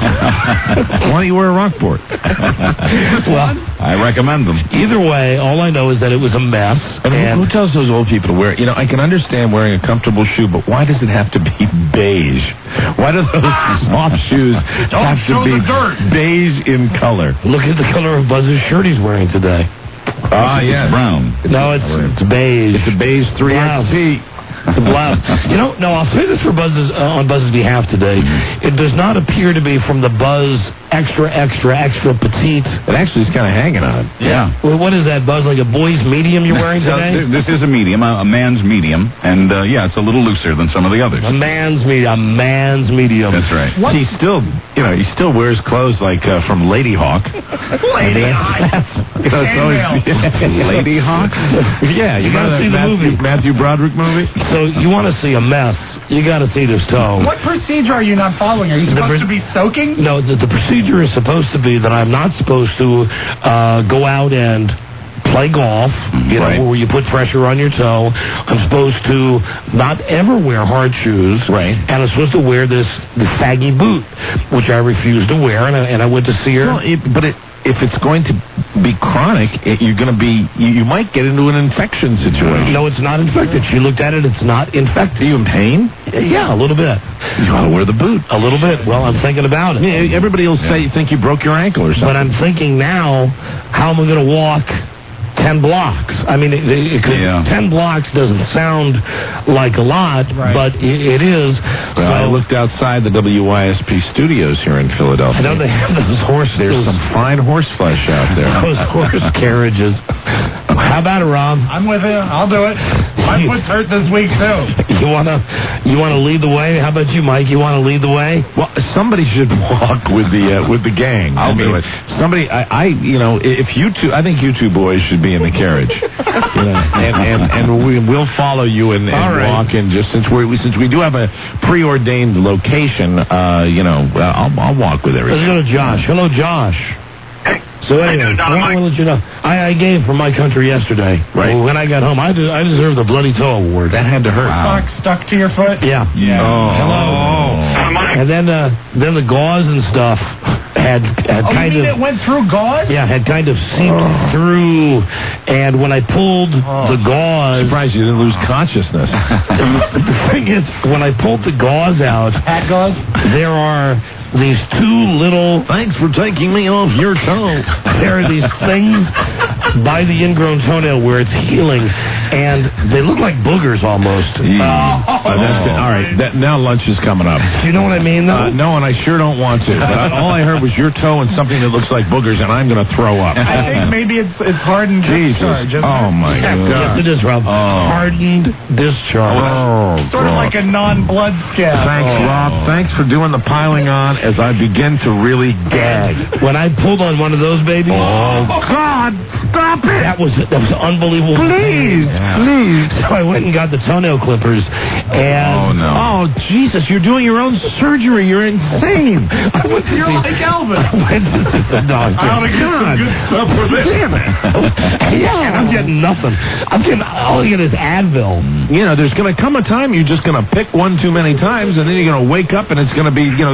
Why don't you wear a Rockport? Well, I recommend them. Either way, all I know is that it was a mess. And, and who, who tells those old people to wear? You know, I can understand wearing a comfortable shoe, but why does it have to be beige? Why do those soft shoes Don't have to show be the dirt. beige in color? Look at the color of Buzz's shirt he's wearing today. Ah, yes. Brown. No, it's, it's beige. It's a beige three X P. It's a blouse. You know, no, I'll say this for Buzz's, uh, on Buzz's behalf today. It does not appear to be from the Buzz extra, extra, extra petite. It actually is kind of hanging on. Yeah. Well, what is that, Buzz? Like a boy's medium you're wearing So, today? th- this is a medium, a, a man's medium, and uh, yeah, it's a little looser than some of the others. A man's medium. A man's medium. That's right. What? He still, you know, he still wears clothes like uh, from Lady Hawk. Lady Hawk. You know, it's always- Lady Hawks? Yeah, you You gotta know that see the Matthew, movie. Matthew Broderick movie? So you want to see a mess, you got to see this toe. What procedure are you not following? Are you The supposed pr- to be soaking? No, the, the procedure is supposed to be that I'm not supposed to uh, go out and play golf, you know, Right. where you put pressure on your toe. I'm supposed to not ever wear hard shoes. Right. And I'm supposed to wear this, this saggy boot, which I refuse to wear, and I, and I went to see her. Well, it, but it, if it's going to be chronic, it, you're going to be, you, you might get into an infection situation. No, it's not infected. She looked at it. It's not infected. Are you in pain? Yeah, a little bit. You ought to wear the boot. A little bit. Well, I'm thinking about it. Yeah, everybody will say, think you broke your ankle or something. But I'm thinking now, how am I going to walk ten blocks? I mean, it, it, it, Yeah. ten blocks doesn't sound like a lot, Right. but it, it is. Well, I looked outside the W Y S P studios here in Philadelphia. I know they have those horse. There's those, some fine horse flesh out there. those horse carriages. How about it, Rob? I'm with you. I'll do it. My foot's hurt this week, too. You wanna you wanna lead the way? How about you, Mike? You wanna lead the way? Well, somebody should walk with the uh, with the gang. I'll I mean, do it. Somebody, I, I, you know, if you two, I think you two boys should be in the carriage, you know, and and, and we we'll follow you and, and All right. walk. And just since we we since we do have a preordained location, uh, you know, uh, I'll I'll walk with Let's everybody. go to Josh. Hello, Josh. So anyway, I want to let you know, I, I gave for my country yesterday. Right. Well, when I got home, I, de- I deserved the bloody toe award. That had to hurt. Sock stuck to your foot? Yeah. Yeah. Oh. Hello. And then, uh, then the gauze and stuff had had Oh, kind you mean of it went through gauze? yeah had kind of seeped through. And when I pulled the gauze, Surprised you didn't lose consciousness. the thing is, when I pulled the gauze out, Hat gauze? there are these two little. Thanks for taking me off your toe. There are these things by the ingrown toenail where it's healing, and they look like boogers almost. Uh, that's it. All right, that, now lunch is coming up. You know what I mean, though? Uh, no, and I sure don't want to. But all I heard was your toe and something that looks like boogers, and I'm going to throw up. I think maybe it's it's hardened Jesus. discharge. isn't Oh, it? my Yes, God. it is, Rob. Oh. Hardened discharge. Oh, Sort of God. like a non-blood scab. Thanks, Oh. Rob. Thanks for doing the piling on as I begin to really gag. When I pulled on one of those babies, Oh, God, stop it. that was that was unbelievable. Please, please. So I went and got the toenail clippers, and Oh, no. Oh, Jesus, you're doing your own surgery. You're insane. I went to You're see- like Elvis. I went to see the doctor. I ought to get some good stuff for this. Damn it. Yeah, and I'm getting nothing. I'm getting all I get is Advil. You know, there's going to come a time you're just going to pick one too many times, and then you're going to wake up, and it's going to be, you know, they're going to have to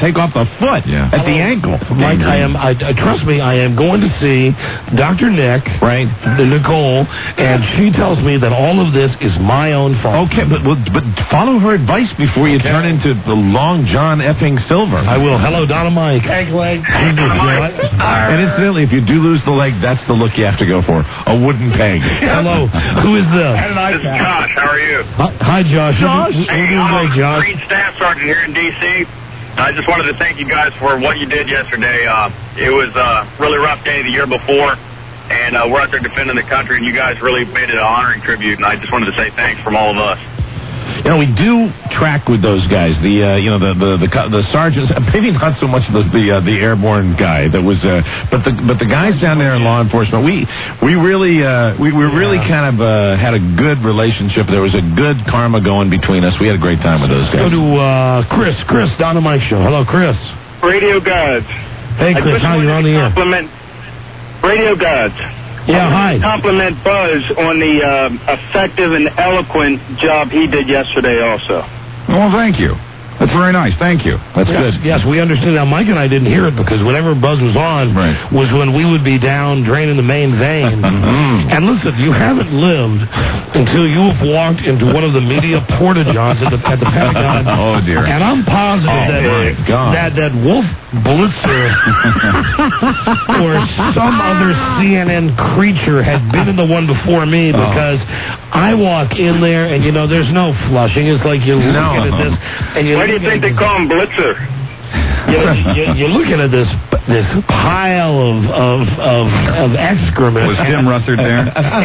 take off the foot Yeah. at the ankle. Mike, I am. I, I trust me. I am going to see Doctor Nick, right? Nicole, and she tells me that all of this is my own fault. Okay, but but, but follow her advice before you turn into the Long John effing Silver. I will. Hello, Donna Mike. Egg leg. And incidentally, if you do lose the leg, that's the look you have to go for. A wooden peg. Hello. Who is this? This is Josh. How are you? Hi, Josh. Josh. We're Hey, doing I'm great, a Josh. Marine Staff Sergeant here in D C I just wanted to thank you guys for what you did yesterday. Uh, it was a really rough day the year before, and uh, we're out there defending the country, and you guys really made it an honoring tribute, and I just wanted to say thanks from all of us. You know, we do track with those guys. The uh, you know the the the, the sergeants, maybe not so much the the, uh, the airborne guy that was, uh, but the but the guys down there in law enforcement. We we really uh, we we really kind of uh, had a good relationship. There was a good karma going between us. We had a great time with those guys. Go to uh, Chris. Chris, Donna Mike Show. Hello, Chris. Radio Gods. Hey, Chris, how you on the air? Compliment Radio Gods. Yeah, hi. Compliment Buzz on the uh, effective and eloquent job he did yesterday also. Well, thank you. That's very nice. Thank you. That's yes, good. Yes, we understood. Now, Mike and I didn't hear it because whenever Buzz was on right. was when we would be down draining the main vein. And listen, you haven't lived until you have walked into one of the media porta-johns at the, at the Pentagon. Oh, dear. And I'm positive oh, that, my God. that that Wolf Blitzer or some other C N N creature had been in the one before me because oh. I walk in there and, you know, there's no flushing. It's like you're no. looking at this and you're Why do you think they call him Blitzer? You're, you're, you're looking at this this pile of of of, of excrement. Was Tim Russert there?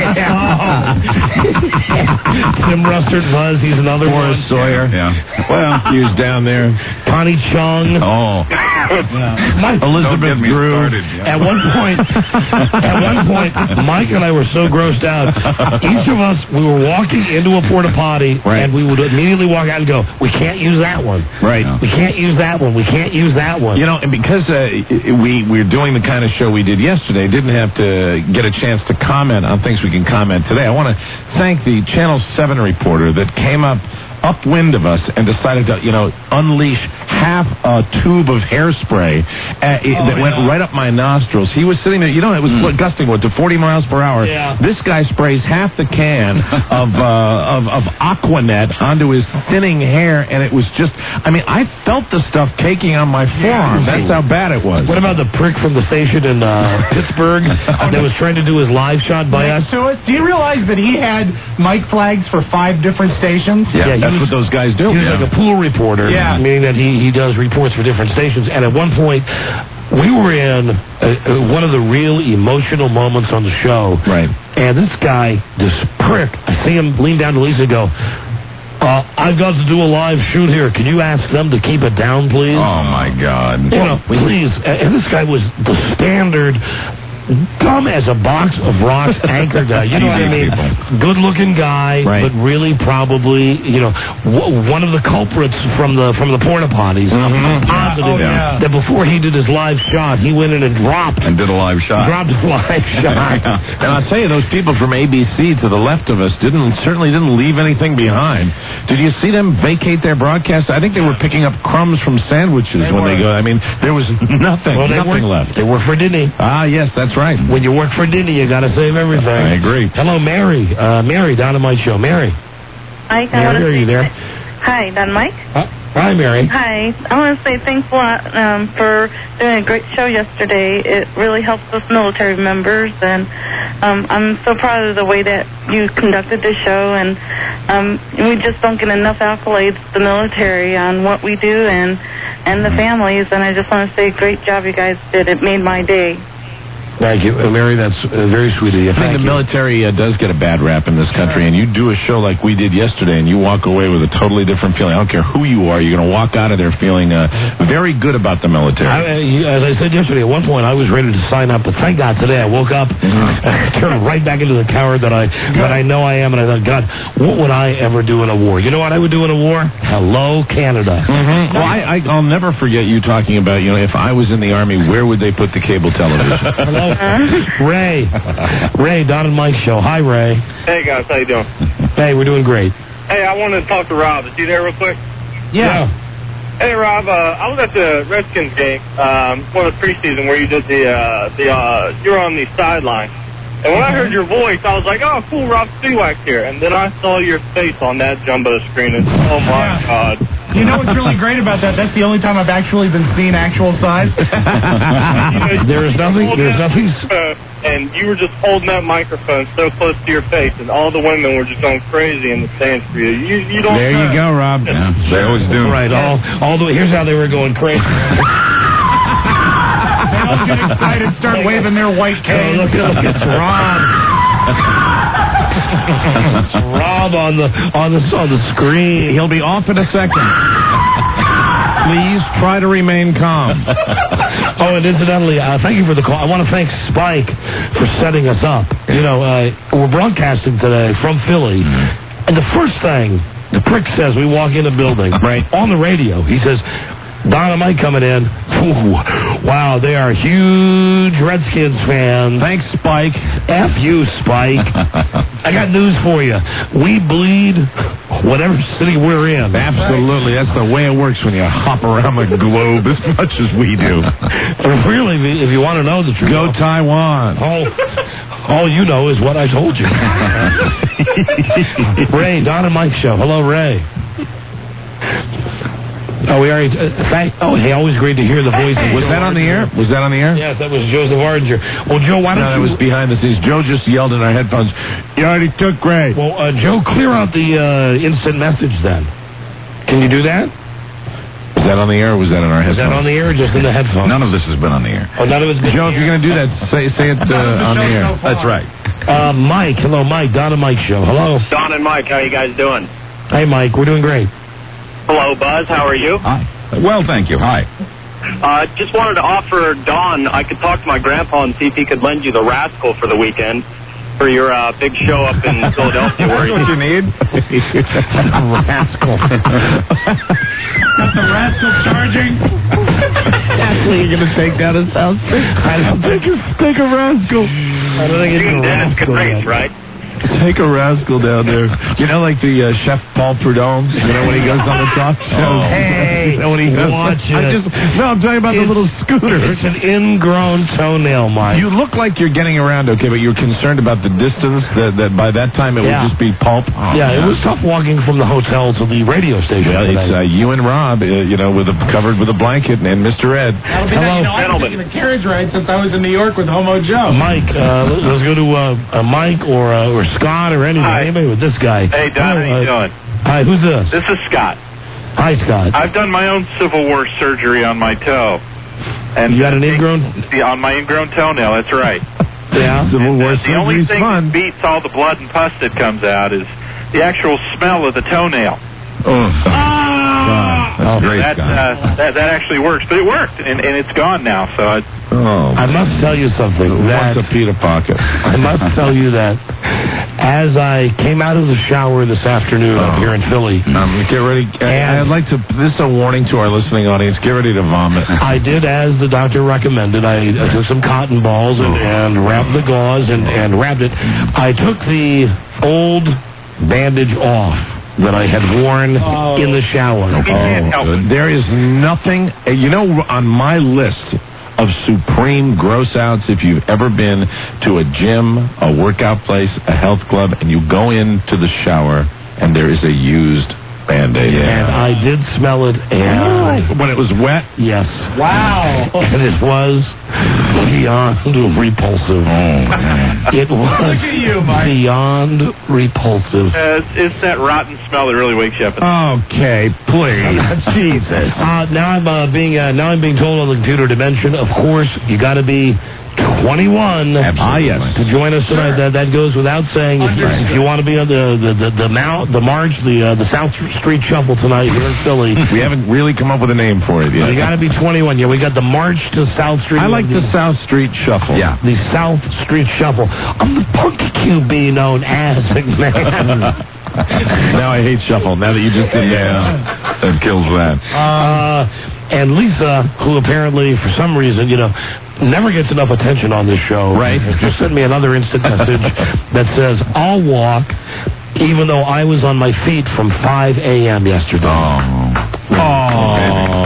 Tim Russert was. He's another Horace one. Sawyer. Yeah. Well, he was down there. Connie Chung. Oh. Yeah. Mike, Elizabeth Drew. Started, yeah. At one point, at one point, Mike and I were so grossed out. Each of us, we were walking into a porta potty, right. and we would immediately walk out and go, "We can't use that one. Right. We can't use that one. We can't use that one." You know, and because uh, we we're doing the kind of show we did yesterday, didn't have to get a chance to comment on things we can comment today. I want to thank the Channel seven reporter that came up upwind of us and decided to, you know, unleash half a tube of hairspray uh, it, oh, that yeah. went right up my nostrils. He was sitting there, you know, it was mm. gusting, what, to forty miles per hour. Yeah. This guy sprays half the can of, uh, of of Aquanet onto his thinning hair, and it was just, I mean, I felt the stuff caking on my forearm. That's how bad it was. What about the prick from the station in uh, Pittsburgh that was trying to do his live shot by us? So, do you realize that he had mic flags for five different stations? Yeah, yeah that's what those guys do. He was yeah. like a pool reporter, yeah. meaning that he, he does reports for different stations. And at one point, we were in uh, uh, one of the real emotional moments on the show. Right. And this guy, this prick, I see him lean down to Lisa and go, uh, I've got to do a live shoot here. Can you ask them to keep it down, please? Oh, my God. You know, please. And this guy was the standard dumb as a box of rocks anchor guy. You know what I mean? Good-looking guy, right. but really probably, you know, w- one of the culprits from the from the porta potties. Mm-hmm. I'm positive yeah. Oh, yeah. that before he did his live shot, he went in and dropped. And did a live shot. Dropped a live shot. And I'll tell you, those people from A B C to the left of us didn't certainly didn't leave anything behind. Did you see them vacate their broadcast? I think they were picking up crumbs from sandwiches they when were. they go. I mean, there was nothing, well, they nothing work, left. They work for Disney. Ah, yes, that's right. When you work for Disney, you got to save everything. I agree. Hello, Mary. Uh, Mary, Dynamite Show. Mary. Hi, Mary, are you there? Hi, Dynamite. Uh, hi, Mary. Hi. I want to say thanks a lot um, for doing a great show yesterday. It really helps us military members, and um, I'm so proud of the way that you conducted the show, and um, we just don't get enough accolades, the military, on what we do and, and the families, and I just want to say great job you guys did. It made my day. Thank you, uh, Mary. That's uh, very sweet of you. I think the you. military uh, does get a bad rap in this country, and you do a show like we did yesterday, and you walk away with a totally different feeling. I don't care who you are; you're going to walk out of there feeling uh, very good about the military. I, uh, as I said yesterday, at one point I was ready to sign up, but thank God today I woke up, mm-hmm. turned right back into the coward that I that I know I am, and I thought, God, what would I ever do in a war? You know what I would do in a war? Hello, Canada. Mm-hmm. Well, I, I, I'll never forget you talking about, you know, if I was in the Army, where would they put the cable television? Hello. Ray. Ray, Don and Mike Show. Hi, Ray. Hey, guys. How you doing? Hey, we're doing great. Hey, I wanted to talk to Rob. Is he there real quick? Yeah. Hey, Rob. Uh, I was at the Redskins game, um, one of the preseason where you did the uh, the uh, you were on the sideline, and when I heard your voice, I was like, "Oh, cool, Rob Spiewak here." And then I saw your face on that jumbo screen, and oh my Yeah. God! You know what's really great about that? That's the only time I've actually been seen actual size. There is nothing. There's nothing. And you were just holding that microphone so close to your face, and all the women were just going crazy in the stands for you. You, you don't. There you know. go, Rob. Yeah, they always do. Right. All, all the way. Here's how they were going crazy. They all get excited, start waving their white Oh, canes. look, look, it's Rob. It's Rob on the on the on the screen. He'll be off in a second. Please try to remain calm. Oh, and incidentally, uh, thank you for the call. I want to thank Spike for setting us up. You know, uh, we're broadcasting today from Philly, and the first thing the prick says we walk in the building, right, on the radio, he says, Don and Mike coming in. Ooh, wow, they are huge Redskins fans. Thanks, Spike. F you, Spike. I got news for you. We bleed whatever city we're in. Absolutely. That's the way it works when you hop around the globe as much as we do. Really, if you want to know the truth. Go Taiwan. All, all you know is what I told you. Ray, Don and Mike show. Hello, Ray. Oh, we already. Uh, thank. Oh, hey, always great to hear the voice. Of Was Joe that on the air? Ardinger. Was that on the air? Yes, that was Joseph Ardinger. Well, Joe, why don't No, that you? was behind the scenes. Joe just yelled in our headphones. You already took Ray. Well, uh, Joe, clear out the uh, instant message then. Can you do that? Was that on the air or was that in our Is headphones? that on the air or just in the headphones? None of this has been on the air. Oh, none of it's been Joe, if you're going to do that, say say it uh, on the air. so far. That's right. Uh, Mike, hello, Mike. Don and Mike show. Hello. Don and Mike, how you guys doing? Hey, Mike. We're doing great. Hello, Buzz. How are you? Hi. Well, thank you. Hi. Uh, just wanted to offer Don, I could talk to my grandpa and see if he could lend you the Rascal for the weekend for your uh, big show up in Philadelphia. Where That's what you need. Rascal. Got the rascal charging. Actually, you're going to take down his house. I don't think it's take a rascal. I don't think it's Gene a Dennis could rascal race, yet. right? Take a rascal down there. You know, like the uh, Chef Paul Prudhomme. You know when he goes on the talk show. Oh, hey, you know when he goes. watch I it. just no. I'm talking about the It's- little scooter. It's an ingrown toenail, Mike. You look like you're getting around okay, but you're concerned about the distance. That, that by that time it Yeah. would just be pulp. Oh, yeah, it was tough walking from the hotel to the radio station. Well, it's today. uh, you and Rob, uh, you know, with a, covered with a blanket, and Mister Ed. That'll be Hello. that, you know, I've been taking the carriage ride since I was in New York with Homo Joe. Mike, uh, let's, let's go to uh, uh, Mike or uh, or Scott or anybody. Hi. Anybody with this guy. Hey, Don, Hello, how you uh, doing? Hi, who's this? This is Scott. Hi, Scott. I've done my own Civil War surgery on my toe. And You got an ingrown? on my ingrown toenail, that's right. Yeah. Civil War The only surgery's thing fun. that beats all the blood and pus that comes out is the actual smell of the toenail. Oh, that's great, that, Scott. uh, that that actually works, but it worked, and, and it's gone now. So I, Oh, I must tell you something. That, What's a Peter Pocket? I must tell you that as I came out of the shower this afternoon up here in Philly, Um, get ready. I, I'd like to. This is a warning to our listening audience. Get ready to vomit. I did as the doctor recommended. I, I took some cotton balls and, and wrapped the gauze and, and wrapped it. I took the old bandage off that I had worn Oh. in the shower. Oh, there is nothing. uh, You know, on my list of supreme gross outs, if you've ever been to a gym, a workout place, a health club, and you go into the shower and there is a used Band-Aid. And I did smell it, and when it was wet. Yes. Wow. And it was beyond repulsive. It was Look at you, Mike. beyond repulsive. uh, it's, it's that rotten smell that really wakes you up. Okay, please. Jesus. Uh, now I'm uh, being uh, now I'm being told on the computer dimension. Of course, you got to be twenty-one. Ah, yes. To join us tonight. That that goes without saying. If, if you want to be on the the the, the mount the march the uh, the South Street Shuffle tonight here in Philly, We haven't really come up with a name for it yet. you got to be twenty-one. Yeah, we got the March to South Street. I like the South Street Shuffle. Yeah. The South Street Shuffle. I'm the punky Q B known as McMahon. Now I hate shuffle. Now that you just did that, Yeah, that kills that. Uh, and Lisa, who apparently, for some reason, you know, never gets enough attention on this show. Right. Just sent me another instant message that says, I'll walk, even though I was on my feet from five a.m. yesterday. Oh. Oh.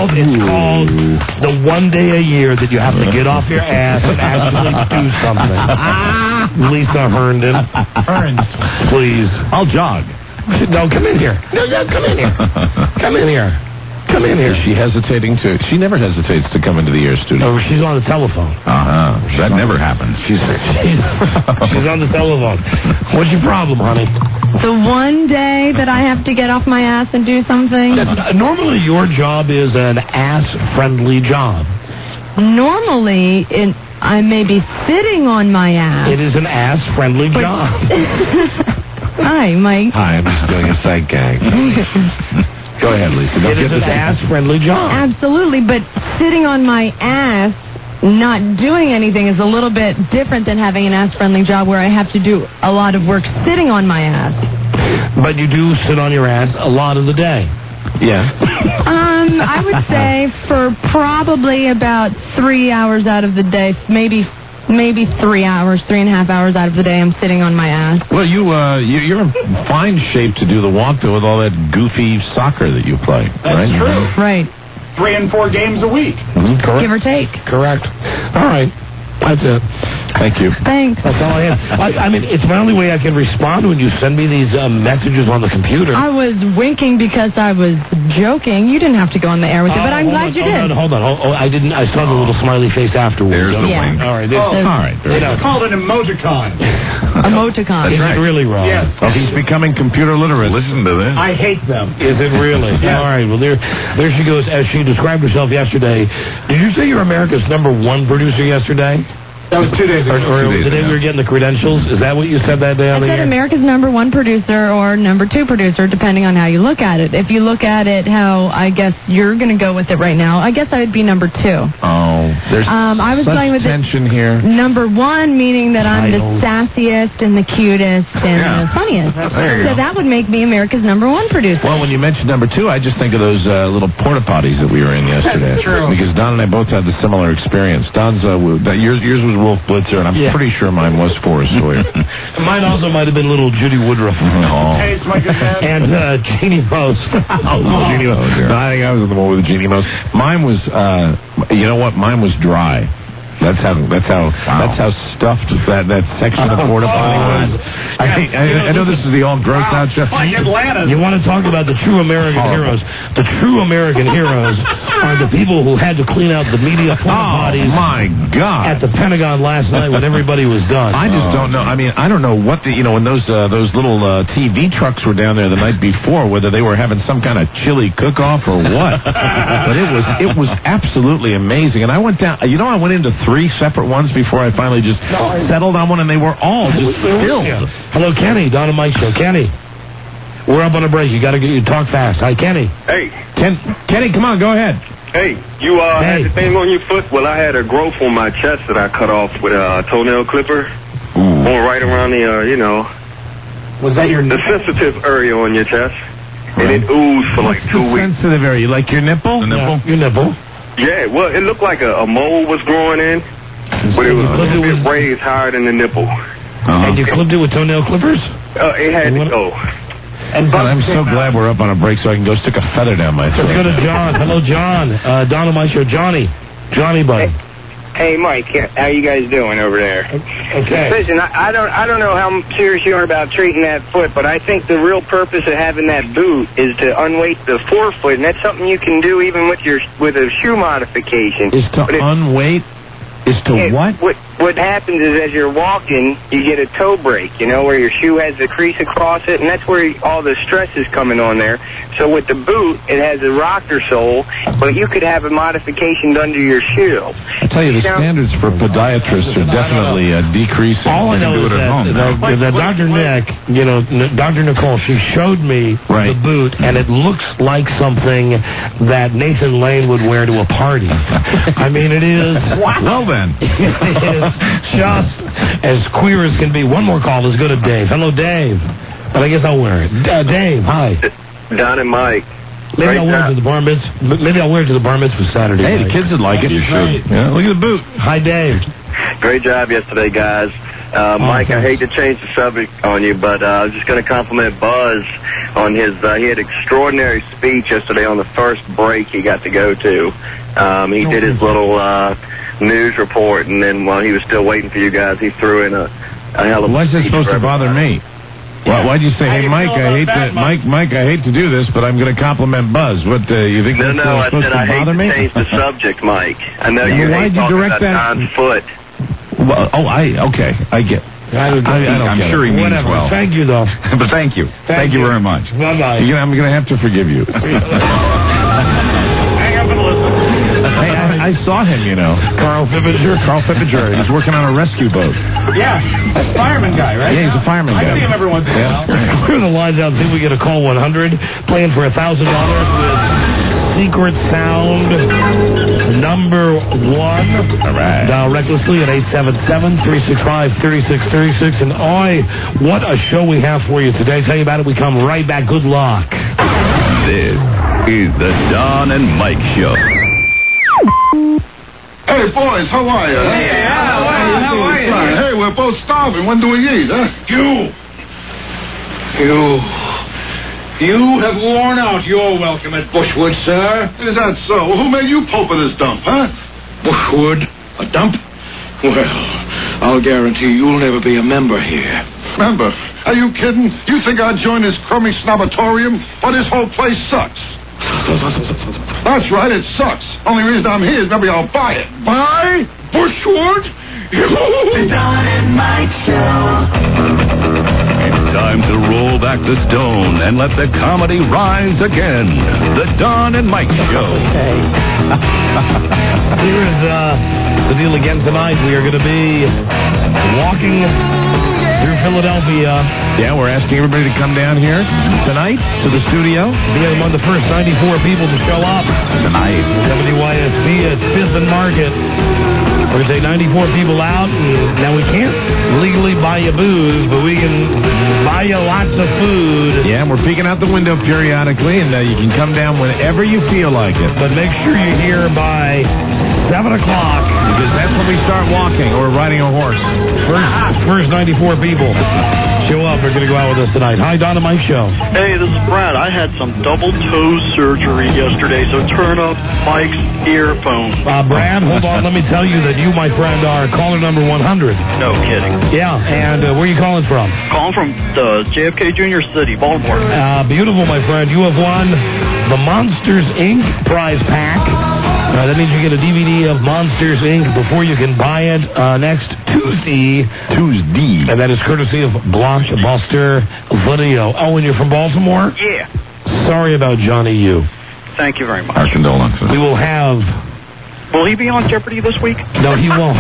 called it's called the one day a year that you have to get off your ass and actually do something. Lisa Herndon. Herndon. Please. I'll jog. No, come in here. No, no, come in here. Come in here. Come in here. Is she hesitating to? She never hesitates to come into the air studio. Oh, she's on the telephone. Uh-huh. That never happens. She's she's, she's on the telephone. What's your problem, honey? The one day that I have to get off my ass and do something. Normally, your job is an ass-friendly job. Normally, it, I may be sitting on my ass. It is an ass-friendly But- job. Hi, Mike. Hi, I'm just doing a sight gag. Go ahead, Lisa. Don't It is get an the- ass-friendly job. Absolutely, but sitting on my ass, not doing anything, is a little bit different than having an ass-friendly job where I have to do a lot of work sitting on my ass. But you do sit on your ass a lot of the day. Yeah. Um, I would say for probably about three hours out of the day, maybe maybe three hours, three and a half hours out of the day, I'm sitting on my ass. Well, you, uh, you, you're in fine shape to do the walk, though, with all that goofy soccer that you play. That's right? true. Right. Three and four games a week. Mm-hmm. Correct. Give or take. Correct. All right. That's it. Thank you. Thanks. That's all I have. I, I mean, it's my only way I can respond when you send me these um, messages on the computer. I was winking because I was joking. You didn't have to go on the air with it, but Oh, I'm hold glad on, you hold did. On, hold on, hold on. Oh, I didn't. I saw the little smiley face afterwards. There's the Yeah. wink. All right. Oh, all right. Very You know, It's called an emoticon. Emoticon. is it really wrong? Yes. Oh, he's becoming computer literate. Listen to this. I hate them. Is it really? Yeah. All right. Well, there, there she goes. As she described herself yesterday. Did you say you're America's number one producer yesterday? That was two days Or, ago. or Two days the day ago. we were getting the credentials? Is that what you said that day I on the said air? America's number one producer or number two producer, depending on how you look at it. If you look at it how I guess you're going to go with it right now, I guess I would be number two. Oh, there's Um, I was such playing with it- tension here. Number one, meaning that I'm Titles. the sassiest and the cutest and Yeah. the funniest. There you So go. that would make me America's number one producer. Well, when you mentioned number two, I just think of those uh, little porta potties that we were in yesterday. That's true. Because Don and I both had the similar experience. Don's uh, w- that yours, yours was Wolf Blitzer, and I'm Yeah. pretty sure mine was Forrest Sawyer. Mine also might have been little Judy Woodruff. No. Hey, it's my good man. And uh, Jeannie Most. Oh, Jeannie Most. dear. No, I think I was the one with the Jeannie Most. Mine was, uh, you know what? Mine was dry. That's how. That's how. That's how stuffed that that section of porta potty was. I, think- I, I know this is the all grossed out show. Like Atlanta. You want to talk about the true American Horrible. heroes? The true American heroes are the people who had to clean out the media porta Oh potties my God! at the Pentagon last night when everybody was done. I just don't know. I mean, I don't know what the, you know, when those uh, those little uh, T V trucks were down there the night before, whether they were having some kind of chili cook-off or what. But it was it was absolutely amazing. And I went down, you know, I went into three separate ones before I finally just settled on one, and they were all just filled. Hello, Kenny. Don and Mike show. Kenny, we're up on a break. You got to get you talk fast. Hi, Kenny. Hey, Ken, Kenny, come on, go ahead. hey, you uh, Hey. had the thing on your foot? Well, I had a growth on my chest that I cut off with a toenail clipper. Going right around the, uh, you know, Was that your the sensitive area on your chest. And it oozed for like What's two the weeks. sensitive area? You like your nipple? The nipple? Your nipple. Yeah, well, it looked like a, a mole was growing in, but it was a little bit raised higher than the nipple. And you clipped it with toenail clippers? Uh, it had to go. And God, I'm so glad we're up on a break so I can go stick a feather down my Let's throat. go to John. Hello, John. Uh, Don and Mike show. Johnny. Johnny, buddy. Hey, Mike, how you guys doing over there? Okay. Listen, I, I don't, I don't know how serious you are about treating that foot, but I think the real purpose of having that boot is to unweight the forefoot, and that's something you can do even with your with a shoe modification. Is to But it- unweight? Is to Yeah, what? What what happens is as you're walking, you get a toe break, you know, where your shoe has the crease across it, and that's where all the stress is coming on there. So with the boot, it has a rocker sole, but you could have a modification done to your shoe. I tell you, the Now- standards for podiatrists are definitely uh, decreasing. All I You can know do is it at that, home that, now. that Doctor Nick, you know, N- Doctor Nicole, she showed me Right. the boot, and it looks like something that Nathan Lane would wear to a party. I mean, it is. Well, then. It is just as queer as can be. One more call. Let's go to Dave. Hello, Dave. But I guess I'll wear it. Uh, Dave, hi. Don and Mike. Maybe Great I'll wear it job. to the bar mitzvah. Maybe I'll wear it to the bar mitzvah Saturday. Hey, the night. kids would like it. You should. Yeah, look at the boot. Hi, Dave. Great job yesterday, guys. Uh, Mike, I hate to change the subject on you, but uh, I was just going to compliment Buzz on his, uh, he had extraordinary speech yesterday on the first break he got to go to. Um, he did his little uh, news report, and then while he was still waiting for you guys, he threw in a, a hell of a Why's that speech supposed for to bother everybody. me? Why, why'd you say, hey, Mike, I hate to, Mike, Mike, I hate to do this, but I'm going to compliment Buzz. What, uh, you think No, that's no, uh, I supposed said to I hate bother to me? change the subject, Mike. I know Well, you why'd hate you talking direct about that- Don's foot. Well, oh, I, okay, I get I, I, I don't I'm get sure it. he means Whatever. well. Thank you, though. But thank you. Thank, you. you. very much. Bye-bye. You're gonna- I'm going to have to forgive you. Hang up and listen. Hey, I, I saw him, you know. Carl Fippinger. Carl Fippinger. He's working on a rescue boat. Yeah, that's fireman guy, right? Yeah, he's a fireman I guy. see him every once in a while. We're going to lines out, see if we get a call one hundred, playing for one thousand dollars with Secret Sound number one. All right. Dial recklessly at eight seven seven, three six five, three six three six. And oi, what a show we have for you today. Tell you about it, we come right back. Good luck. This is the Don and Mike Show. Hey, boys, how are you? Hey, how are you? How are you? Fine. Hey, we're both starving. When do we eat, huh? You. You. You have worn out your welcome at Bushwood, sir. Is that so? Who made you pope of this dump, huh? Bushwood? A dump? Well, I'll guarantee you'll never be a member here. Member? Are you kidding? You think I'd join this crummy snobatorium? Well, this whole place sucks. That's right, it sucks. Only reason I'm here is maybe I'll buy it. Buy? Bushwood? The Don and Mike Show. It's time to roll back the stone and let the comedy rise again. The Don and Mike Show. Here is uh, the deal again tonight. We are going to be walking through Philadelphia. Yeah, we're asking everybody to come down here tonight to the studio. Be among the first ninety-four people to show up Tonight. W Y S P at Fifth and Market. We're going to take ninety-four people out. And now, we can't legally buy you booze, but we can buy you lots of food. Yeah, we're peeking out the window periodically, and uh, you can come down whenever you feel like it. But make sure you're here by seven o'clock. Because that's when we start walking or riding a horse. First, first ninety-four people show up are going to go out with us tonight. Hi, Don and Mike Show. Hey, this is Brad. I had some double toe surgery yesterday, so turn up Mike's earphones. Uh, Brad, hold on. Let me tell you that you, my friend, are caller number one hundred. No kidding. Yeah, and uh, where are you calling from? Calling from the J F K Junior City, Baltimore. Uh, beautiful, my friend. You have won the Monsters, Incorporated prize pack. Uh, that means you get a D V D of Monsters, Incorporated before you can buy it uh, next Tuesday. Tuesday. And that is courtesy of Blockbuster Video. Oh, and you're from Baltimore? Yeah. Sorry about Johnny U. Thank you very much. Our condolences. We will have... Will he be on Jeopardy this week? No, he won't.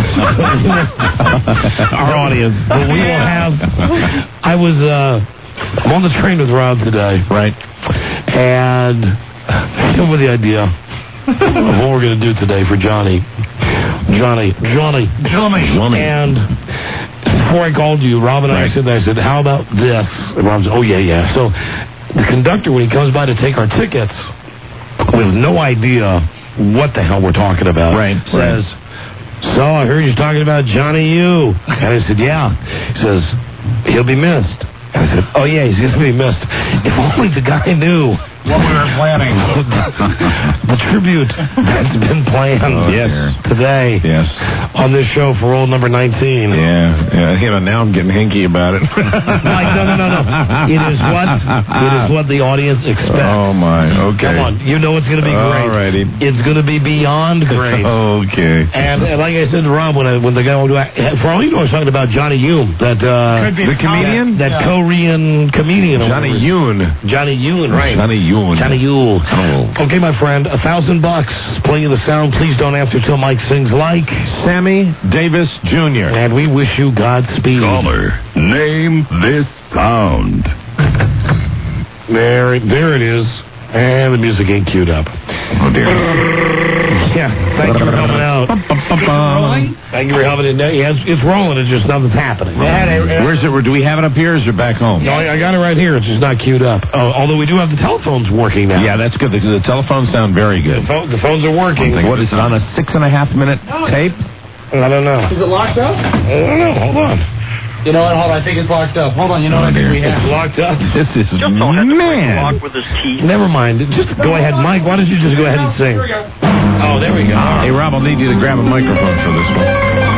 Our audience. But we will have... I was... Uh, I'm on the train with Rob today. Right. And I came up with the idea of what we're going to do today for Johnny. Johnny. Johnny. Johnny. Johnny. And before I called you, Rob and I Right. said, I said, how about this? And Rob said, oh, yeah, yeah. So the conductor, when he comes by to take our tickets, with no idea what the hell we're talking about, Right. says, so I heard you talking about Johnny U. And I said, yeah. He says, he'll be missed. And I said, oh, yeah, he's going to be missed. If only the guy knew What we were planning. the tribute that's been planned Oh, yes, dear. today Yes. on this show for old number nineteen. Yeah, yeah. You know, now I'm getting hinky about it. Mike, no, no, no, no. It is what it is what the audience expects. Oh my. Okay. Come on, you know it's going to be great. Alrighty. It's going to be beyond great. Okay. And, and like I said to Rob, when I, when the guy went to, for all you know, I was talking about Johnny Yoon, that uh, Could be the comedian? that, that Yeah. Korean comedian, or Johnny whatever. Yoon. Johnny Yoon, right? Johnny Yoon. Johnny Yoon. Oh. Okay, my friend, a thousand bucks. Playing the sound. Please don't answer till Mike sings like Sammy Davis Junior And we wish you Godspeed. Caller, name this sound. There, there it is. And the music ain't queued up. Oh, dear. Yeah, thank you for helping out. Thank you for helping it. Yeah, it's, it's rolling. It's just nothing's happening. Where's it? Do we have it up here or is it back home? No, I I got it right here. It's just not queued up. Uh, although we do have the telephones working now. Yeah, that's good. The, the telephones sound very good. The, phone, the phones are working. What is it, on a six and a half minute tape? I don't know. Is it locked up? I don't know. Hold on. You know what? Hold on. I think it's locked up. Hold on. You know what I think we have? It's locked up. This is Just don't have to break the man. lock with his teeth. Never mind. Just go ahead, Mike. Why don't you just go ahead and sing? Oh, there we go. Hey, Rob, I'll need you to grab a microphone for this one.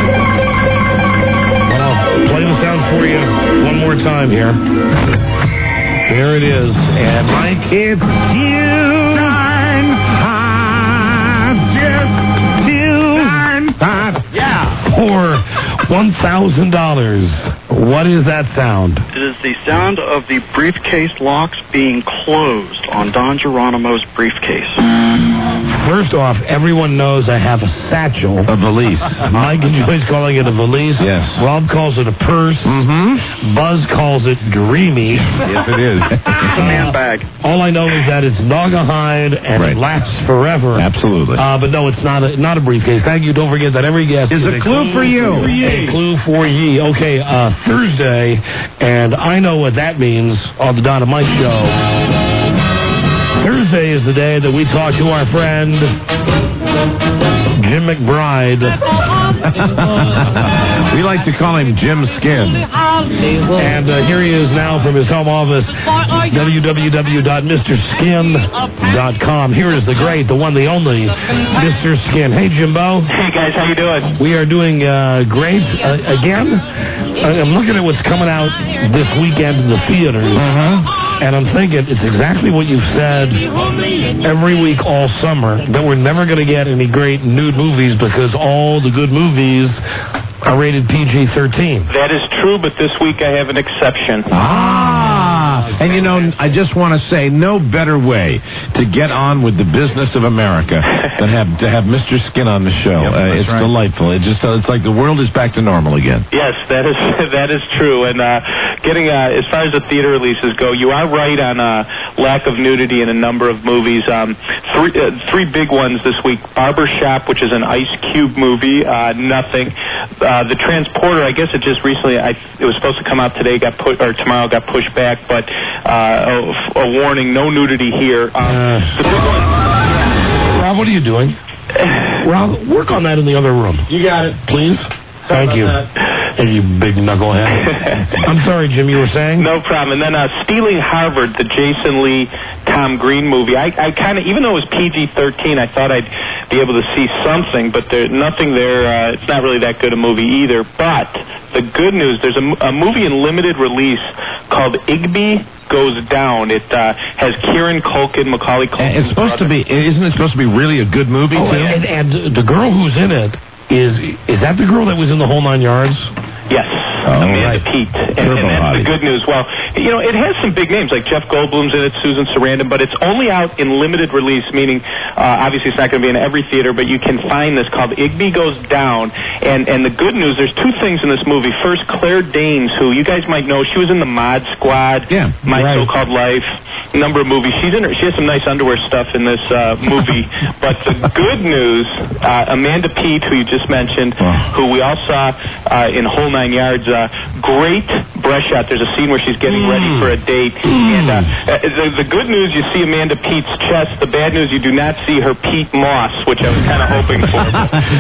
Well, I'll play the sound for you one more time here. Here it is. And Mike, it's you. Nine, five, just two, nine, five. Yeah. For one thousand dollars. What is that sound? It is the sound of the briefcase locks being closed on Don Geronimo's briefcase. First off, everyone knows I have a satchel. A valise. Mike enjoys calling it a valise. Yes. Rob calls it a purse. Mm-hmm. Buzz calls it dreamy. Yes, it is. It's a man bag. All I know is that it's naugahyde and Right. it lasts forever. Absolutely. Uh, but no, it's not a not a briefcase. Thank you. Don't forget that every guest Is a clue for you. A clue for ye. Okay, uh, Thursday, and I know what that means on the Don and Mike show. Thursday is the day that we talk to our friend Jim McBride. We like to call him Jim Skin. And uh, here he is now from his home office, w w w dot mister skin dot com. Here is the great, the one, the only, Mister Skin. Hey, Jimbo. Hey, guys. How you doing? We are doing uh, great. Uh, again, I'm looking at what's coming out this weekend in the theaters. Uh-huh. And I'm thinking it's exactly what you've said every week all summer, that we're never going to get any great nude movies because all the good movies are rated P G thirteen. That is true, but this week I have an exception. Ah, and you know, I just want to say, no better way to get on with the business of America than have to have Mister Skin on the show. Yep, uh, it's right. delightful. It just it's like the world is back to normal again. Yes, that is that is true. And uh, getting uh, as far as the theater releases go, you are right on uh, lack of nudity in a number of movies. Um, three uh, three big ones this week: Barbershop, which is an Ice Cube movie, uh, nothing. Uh, the Transporter, I guess it just recently, I, it was supposed to come out today, got put or tomorrow, got pushed back. But uh, a, a warning: no nudity here. Um, uh, the big one. Rob, what are you doing? Rob, work on that in the other room. You got it, please. Thank you. Hey, you big knucklehead. I'm sorry, Jim, you were saying? No problem. And then uh, Stealing Harvard, the Jason Lee, Tom Green movie. I, I kind of, even though it was P G thirteen, I thought I'd be able to see something, but there's nothing there. Uh, it's not really that good a movie either. But the good news, there's a, a movie in limited release called Igby Goes Down. It uh, has Kieran Culkin, Macaulay Culkin. It's supposed to be, isn't it supposed to be really a good movie, Oh, too? and, and the girl who's in it, is is that the girl that was in The Whole Nine Yards? Yes, Oh, Amanda right. Peet. And, and that's the good news. Well, you know, it has some big names, like Jeff Goldblum's in it, Susan Sarandon, but it's only out in limited release, meaning uh, obviously it's not going to be in every theater, but you can find this called Igby Goes Down. And, and the good news, there's two things in this movie. First, Claire Danes, who you guys might know, she was in the Mod Squad, yeah, My right. So-Called Life, number of movies. She's in her, she has some nice underwear stuff in this uh, movie. But the good news, uh, Amanda Peet, who you just mentioned, who we all saw uh, in Whole Nine Yards, uh, great breast shot. There's a scene where she's getting Mm. ready for a date. Mm. And uh, the, the good news, you see Amanda Peet's chest. The bad news, you do not see her Pete Moss, which I was kind of hoping for.